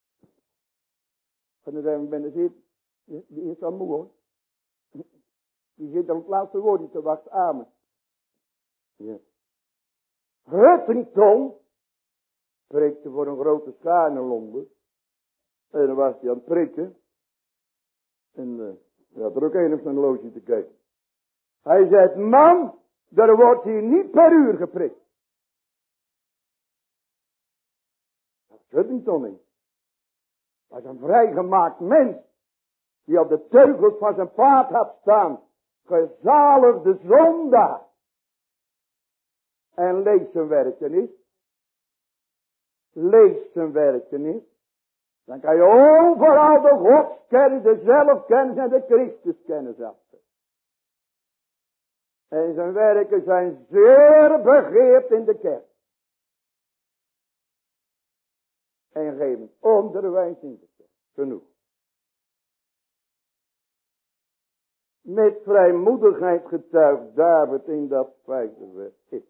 Van de zijn binnen zit, die is al moe hoor. Die zit op het laatste woordje te wachten, amen. Ja. Huntington preekte voor een grote schaar in Londen. En dan was hij aan het preken. En uh, hij had er ook een op zijn horloge te kijken. Hij zei, man, er wordt hier niet per uur gepreekt. Dat is Huntington niet. Dat is een vrijgemaakt mens. Die op de teugels van zijn paard had staan. Gezaligde zondaar. En lees zijn werken niet. Lees zijn werken niet. Dan kan je overal de godskennis, de zelfkennis en de Christuskennis achter. En zijn werken zijn zeer begeerd in de kerk. En geven onderwijs in de kerk. Genoeg. Met vrijmoedigheid getuigt David in dat vijfde vers. Ik.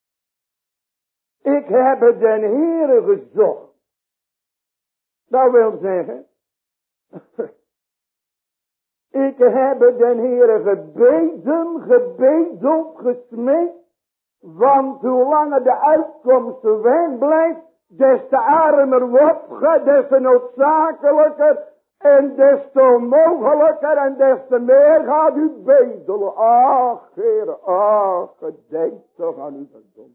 Ik heb den Heere gezocht. Dat wil zeggen. Ik heb den Heere gebeden, gebedeld, gesmeekt. Want hoe langer de uitkomst weg blijft, des te armer wordt ge, des te noodzakelijker En des te onmogelijker en des te meer gaat u bedelen. Ach, Heer, ach, gedenk toch aan uw gezond.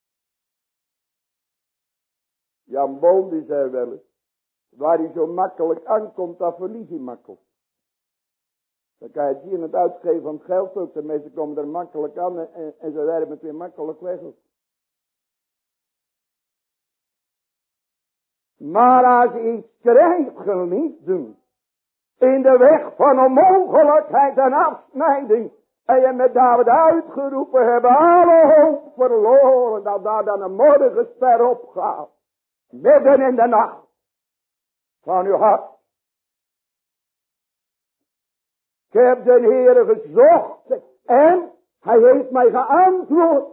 Jan Boom die zei wel eens, waar hij zo makkelijk aankomt, dat verlies hij makkelijk. Dan kan je het hier het uitgeven van het geld ook. De meesten komen er makkelijk aan en, en ze werpen het weer makkelijk weg. Maar als je iets krijgt, geliefden, in de weg van onmogelijkheid en afsnijding, en je met David uitgeroepen hebben, alle hoop verloren, dat daar dan een morgenster opgaat, midden in de nacht, van uw hart. Ik heb de Heere gezocht en hij heeft mij geantwoord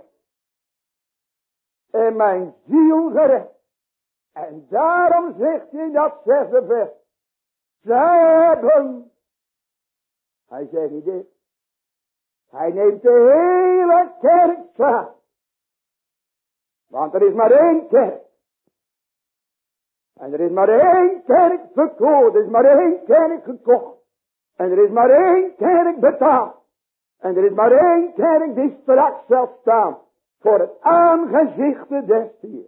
en mijn ziel gered. En daarom zegt hij in dat zesde vers, zij hebben, hij zegt niet dit, hij neemt de hele kerk samen. Want er is maar één kerk. En er is maar één kerk verkocht, er is maar één kerk gekocht. En er is maar één kerk betaald. En er is maar één kerk die straks zal staan voor het aangezicht des Heeren.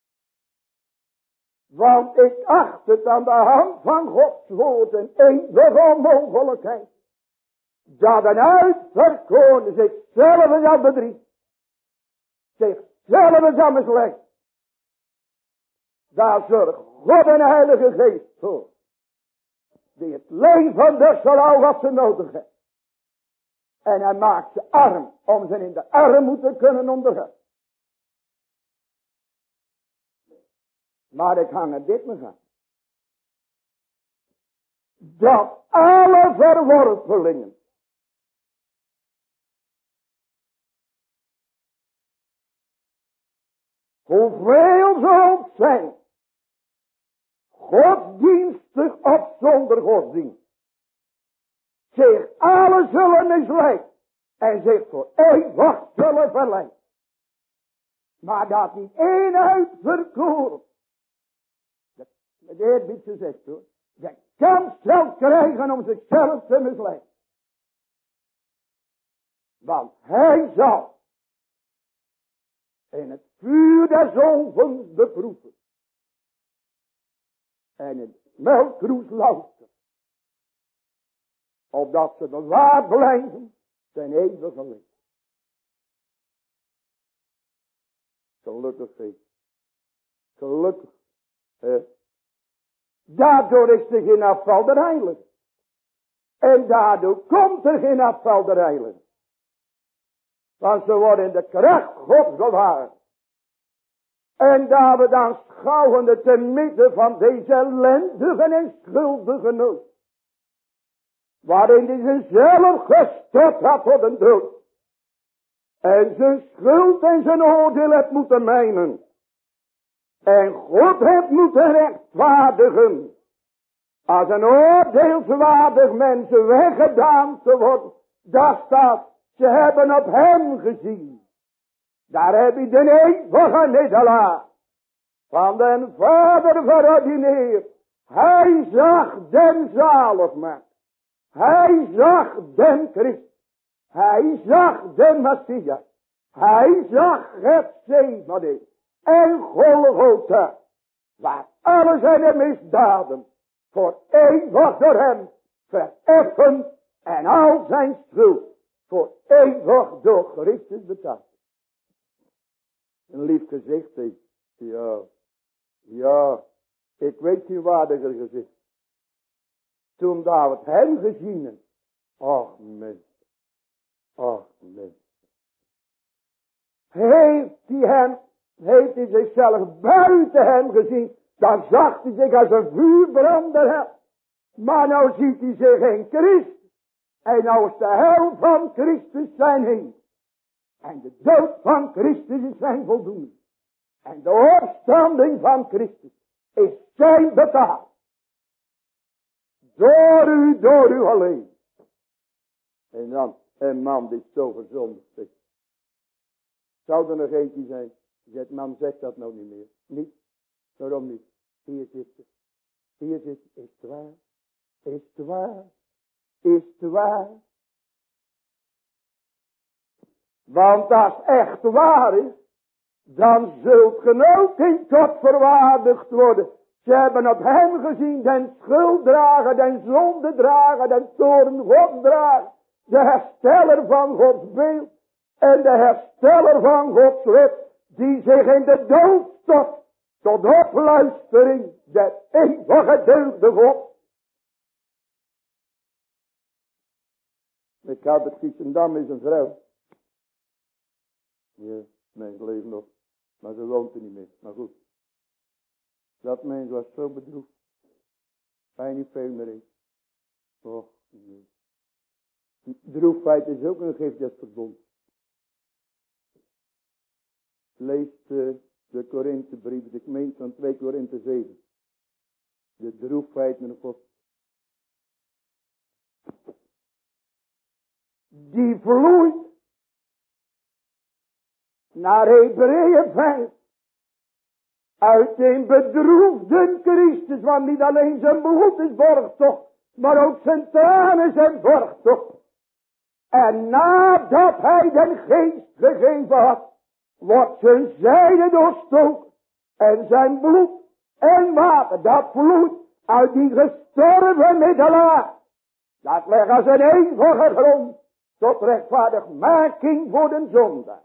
Want ik acht het aan de hand van Gods woord een eeuwige onmogelijkheid. Dat een uitverkorene zichzelf zal bedriegen. Zichzelf zal misleiden. Daar zorgt God en Heilige Geest voor. Die het leven dus zal houden wat ze nodig hebben. En hij maakt ze arm om ze in de armoede te kunnen ondergaan. Maar ik hang er dit nog aan. Dat alle verworpelingen hoeveel ze ook zijn, godsdienstig of zonder godsdienst, zich alle zullen misleiden en zich voor eeuwig zullen verleiden. Maar dat niet één uitverkoren, de Heer biedt gezegd hoor, de kans zal krijgen om zichzelf te misleiden. Want hij zal in het vuur des ovens beproeven en in het melkroes luisteren, opdat ze bewaard blijven ten eeuwige leven. Gelukkig feest. Gelukkig. Eh. Daardoor is er geen afval der heiligen. En daardoor komt er geen afval der heiligen. Want ze worden in de kracht Gods bewaard. En daar we dan schouwen te midden van deze ellendige en schuldige nood. Waarin hij zichzelf gestort had tot een dood. En zijn schuld en zijn oordeel heeft moeten mijnen. En God heeft moeten rechtvaardigen. Als een oordeelswaardig mens weggedaan te worden. Daar staat, ze hebben op hem gezien. Daar heb je de eeuwige nederlaag van den Vader verordineerd. Hij zag den zaligmaker. Hij zag den Christus. Hij zag den Messias. Hij zag het Gethsemane en Golgotha, waar alle zijn misdaden voor eeuwig door hem vereffend en al zijn schuld voor eeuwig door Christus betaald. Een lief gezicht heeft. Ja, ja, ik weet geen waardiger gezicht. Toen David hem gezien heeft. Ach mens, ach mens. Heeft hij hem, heeft hij zichzelf buiten hem gezien, dan zag hij zich als een vuurbrander. Maar nou ziet hij zich in Christus. En nou is de hel van Christus zijn heen. En de dood van Christus is zijn voldoening. En de opstanding van Christus is zijn betaal. Door u, door u alleen. En dan een man die zo verzondigd is. Zou er nog eentje zijn? Zegt, man, zegt dat nou niet meer. Niet? Waarom niet? Hier zit het. Hier zit het. Is het waar? Is het waar? Is het waar? Want als het echt waar is, dan zult ge ook in God verwaardigd worden. Ze hebben op hem gezien, den schuld dragen, den zonde dragen, den toorn God dragen. De hersteller van Gods beeld en de hersteller van Gods wet, die zich in de dood stopt tot opluistering der eeuwige deugde God. Ik had het Giessendam is een vrouw. Ja, mensen leven nog, maar ze woont er niet meer. Maar goed, dat mens was zo bedroefd. Hij niet veel meer is. Och, nee. Droefheid is ook een gift des verbonds. Lees uh, de Korinthebrief, de gemeente van twee Korinthe zeven. De droefheid met God. Die vloeit naar Hebreeën vijf. Uit een bedroefde Christus, want niet alleen zijn bloed is borgtocht, maar ook zijn tranen zijn borgtocht. En nadat hij den geest gegeven had, wordt zijn zijde doorstoken en zijn bloed en water, dat vloeit uit die gestorven middelaar. Dat legt als een eeuwige grond tot rechtvaardigmaking voor de zondaar.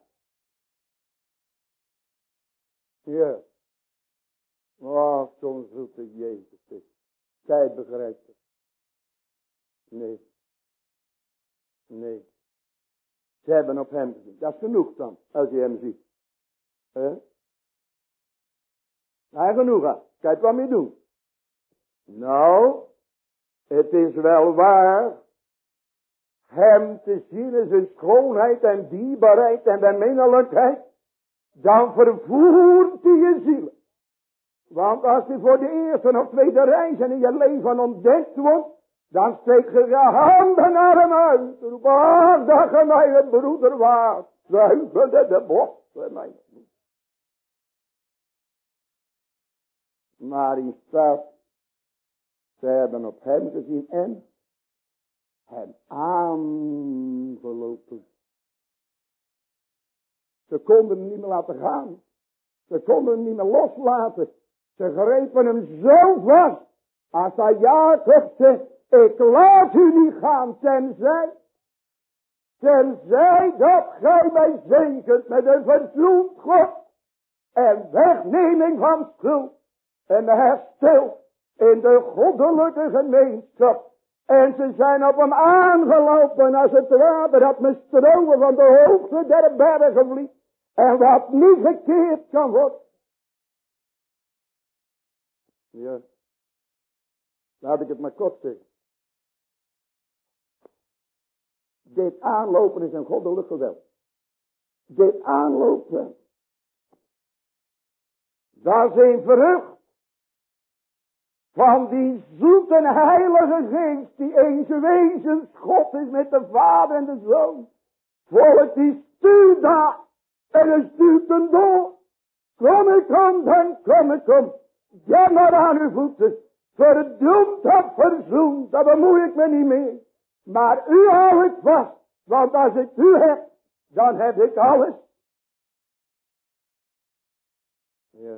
Ja. Oh, zo'n zoete Jezus is. Zij begrijpt het. Nee. Nee. Ze hebben op hem gezien. Dat is genoeg dan, als je hem ziet. He? Hij genoeg had. Kijk wat mee doen. Nou, het is wel waar. Hem te zien in zijn schoonheid en dierbaarheid en beminnelijkheid. Dan vervoert hij je ziel. Want als je voor de eerste of tweede reis en in je leven ontdekt wordt, dan steek je je handen naar hem uit. Roep, ach, dat je mij een broeder waard. Zuiverde de borsten mijn. Maar in staat, ze hebben op hem gezien en hem aangelopen. Ze konden hem niet meer laten gaan. Ze konden hem niet meer loslaten. Ze grepen hem zo vast. Als hij Jacob zegt, ik laat u niet gaan, tenzij, tenzij dat gij mij zegent met een verzoend God en wegneming van schuld en herstel in de goddelijke gemeenschap. En ze zijn op hem aangelopen als het water dat met stromen van de hoogte der bergen vliegt en wat niet gekeerd kan worden. Ja, laat ik het maar kort zeggen. Dit aanlopen is een goddelijk geweld. Dit aanlopen, dat is een vrucht van die zoete en heilige geest die eens wezens God is met de Vader en de Zoon. Volk die stuurt daar en hij stuurt hem door. Kom ik om, dan kom ik om. Ga maar aan uw voeten. Verdoemd of verzoend, dat bemoei ik me niet meer. Maar u hou ik vast, want als ik u heb, dan heb ik alles. Ja.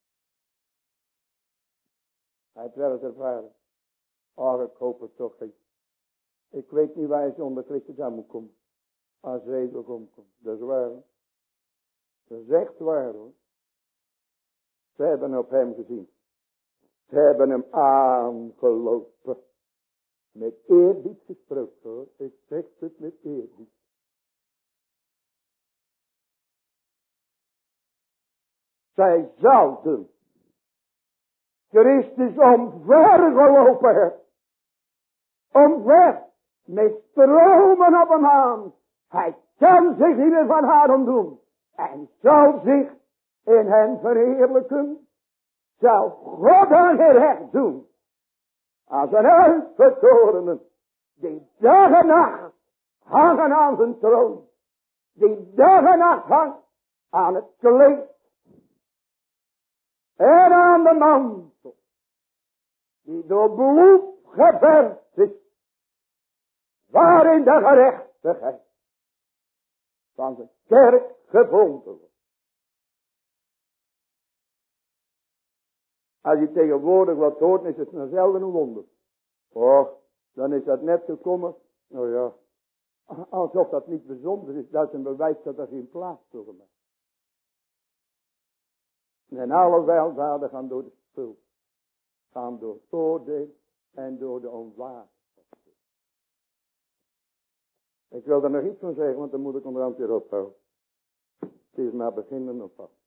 Hij heeft wel eens ervaren. Oh, ik hoop het toch niet. Ik weet niet waar hij zonder Christus aan moet komen. Als hij ook omkomt. Dat is waar. Hoor. Dat is echt waar hoor. Ze hebben op hem gezien. Ze hebben hem aangelopen. Met eerbied gesproken hoor. Ik zeg het met eerbied. Zij zouden Christus omver gelopen hebben. Omver. Met stromen op hem aan. Hij kan zich niet meer van haar ontdoen. En zal zich in hen verheerlijken. Zal God aan gerecht doen. Als een uitverkorene. Die dag en nacht hangen aan zijn troon. Die dag en nacht hangt aan het kleed. En aan de mantel. Die door bloed geverfd is. Waarin de gerechtigheid van de kerk gevonden wordt. Als je tegenwoordig wat hoort, is het nou zelden een wonder. Och, dan is dat net gekomen. Nou ja, alsof dat niet bijzonder is. Dat is een bewijs dat er geen plaats voor gemaakt. En alle weldaden gaan door de schuld. Gaan door het oordeel en door de onwaarheid. Ik wil er nog iets van zeggen, want dan moet ik onderhand weer ophouden. Het is maar beginnen of wat.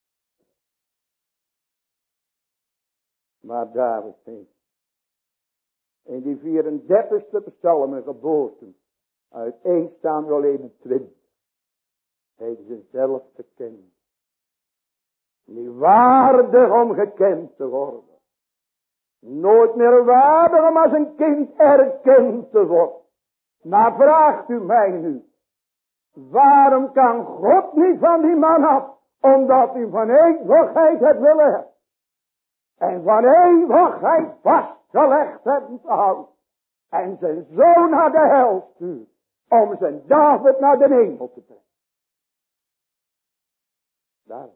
Maar David heeft in die vierendertigste psalmen geboorten uit één Samuel eenentwintig heeft zichzelf gekend. Niet waardig om gekend te worden. Nooit meer waardig om als een kind erkend te worden. Maar vraagt u mij nu, waarom kan God niet van die man af? Omdat hij van eeuwigheid het willen hebben. En van eeuwigheid vastgelegd hebben te houden. En zijn zoon naar de hel stuurt. Om zijn David naar de hemel te brengen. Daar.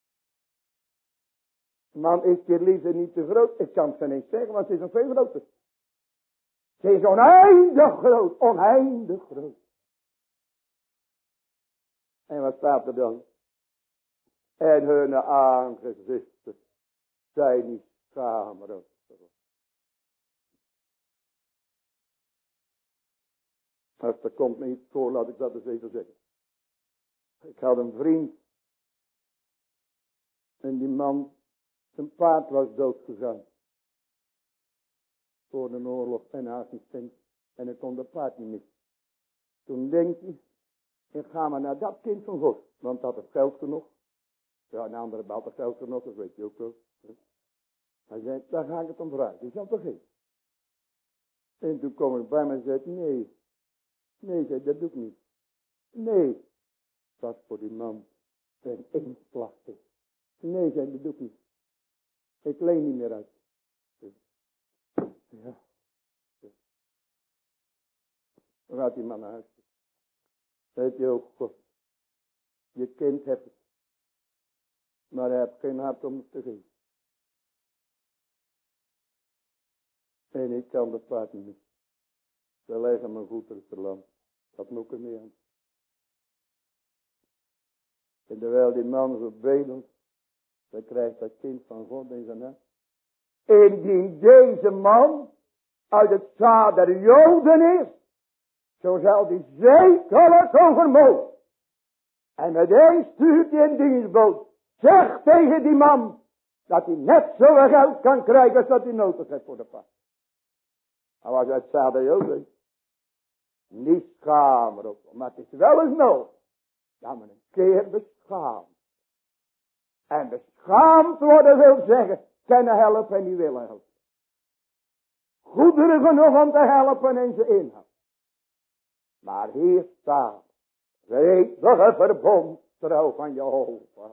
Man, is je liefde niet te groot? Ik kan het geen eens zeggen, want het is nog veel groter. Het is oneindig groot, oneindig groot. En wat staat er dan? En hun aangezichten zijn niet schaamrood. Als er komt me iets voor, laat ik dat eens even zeggen. Ik had een vriend. En die man, zijn paard was doodgegaan. Voor de oorlog en assistent. En hij kon dat paard niet meer. Toen denkt hij, ik ga maar naar dat kind van God. Want dat heeft geld genoeg. Ja, een andere belt er geld genoeg, dat weet je ook wel. Hij zei, daar ga ik het om vragen. Die zal toch geen. En toen kwam ik bij me en zei, nee. Nee, zei, dat doe ik niet. Nee. Dat was voor die man zijn inslacht. Nee, zei, dat doe ik niet. Ik leen niet meer uit. Ja. Dan gaat die man naar huis. Weet je ook, God. Je kind hebt het. Maar hij heeft geen hart om het te geven. En ik kan de paard niet meer. Ze leggen mijn goederen te land. Dat moet ik er niet aan. En terwijl die man zo bedelt, dan krijgt dat kind van God in zijn hart. Indien deze man uit het zaad der Joden is, zo zal die zekerlijk overmogen. En meteen stuurt hij een dienstboot. Zeg tegen die man dat hij net zoveel geld kan krijgen als dat hij nodig heeft voor de paard. Hij was uit het zaad der Joden. Niet schamen erop, maar het is wel eens nodig dat men een keer beschaamt. En beschaamd worden wil zeggen, kunnen helpen en niet willen helpen. Goederen genoeg om te helpen en ze inhouden. Maar hier staat, eeuwige verbond trouw van Jehovah.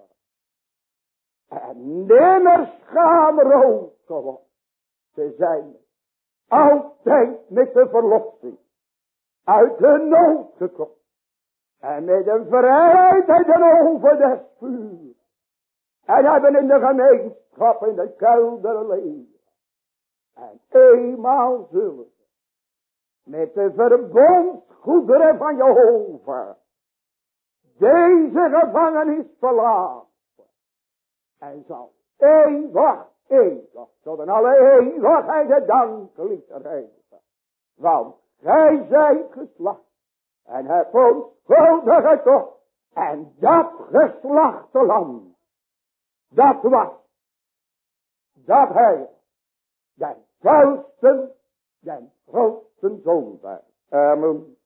En nimmer schaamrood geworden. Ze zijn altijd met de verlossing uit de nood gekomen. En met een vrijheid uit de oven des vuur. En hebben in de gemeenschap in de kelder leven. En eenmaal zullen ze met de verbondsgoederen van Jehovah deze gevangenis verlaten. En zal eeuwig, eeuwig, tot in alle eeuwigheid de danklied reizen. Want gij zijt geslacht en hebt ons schuldig gekocht. En dat geslachte lam, dat was, dat hij, den grootsten, den grootsten zondaar. Amen.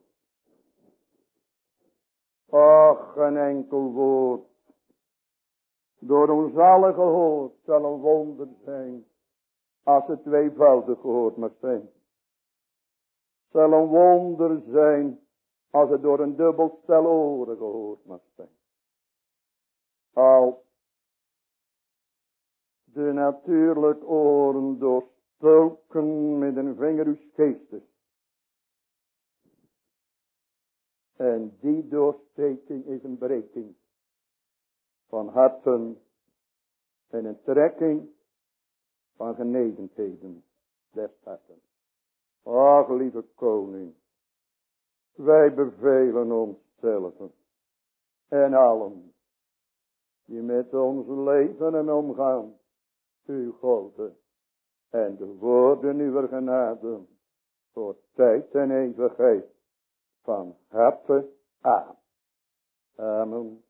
Och, een enkel woord, door ons allen gehoord, zal een wonder zijn, als het tweevoudig gehoord mag zijn. Zal een wonder zijn, als het door een dubbel stel oren gehoord mag zijn. Als de natuurlijk oren door doorstoken met een vinger uw geestes. En die doorsteking is een breking van harten en een trekking van genegenheden des harten. Ach, lieve koning, wij bevelen onszelf en allen die met ons leven en omgaan, uw goden en de woorden uw genade voor tijd en eeuwigheid van harte aan. Amen.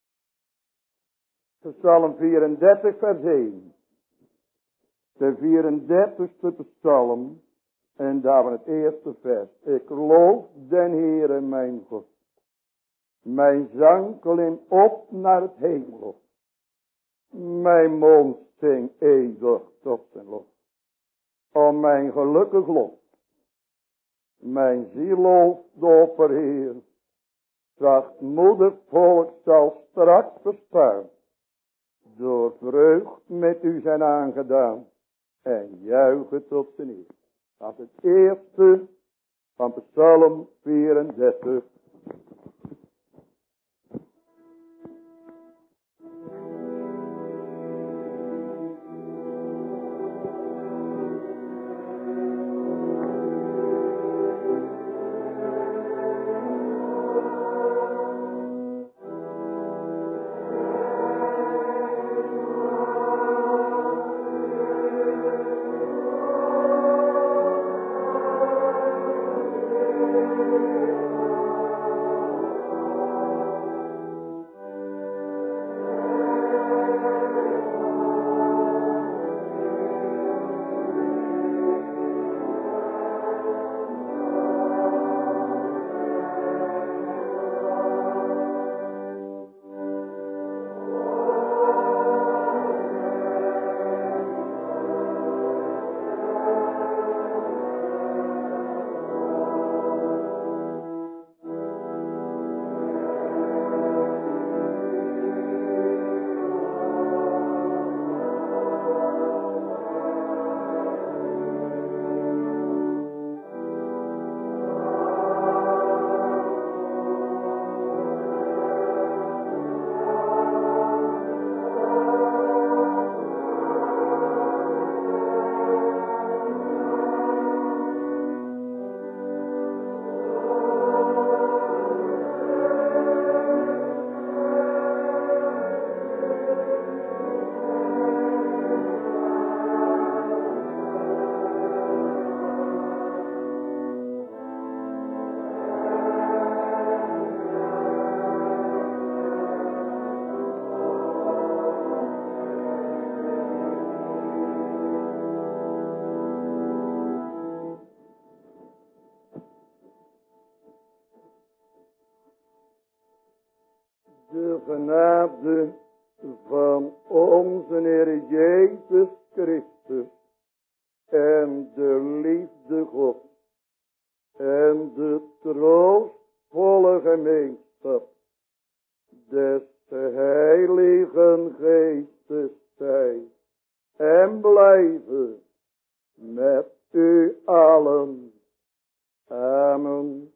Psalm vierendertig vers één. De vierendertigste psalm en daar van het eerste vers. Ik loof den Heere mijn God. Mijn zang klimt op naar het hemel. Mijn mond zingt eeuwig tot zijn lof. Om mijn gelukkig lot. Mijn ziel looft de Opperheer. Zachtmoedig volk zal straks verstaan. Door vreugd met u zijn aangedaan. En juichen tot zijn eer. Dat is het eerste van Psalm vierendertig. De genade van onze Heer Jezus Christus en de liefde God en de troostvolle gemeenschap des Heiligen Geestes zij en blijven met u allen. Amen.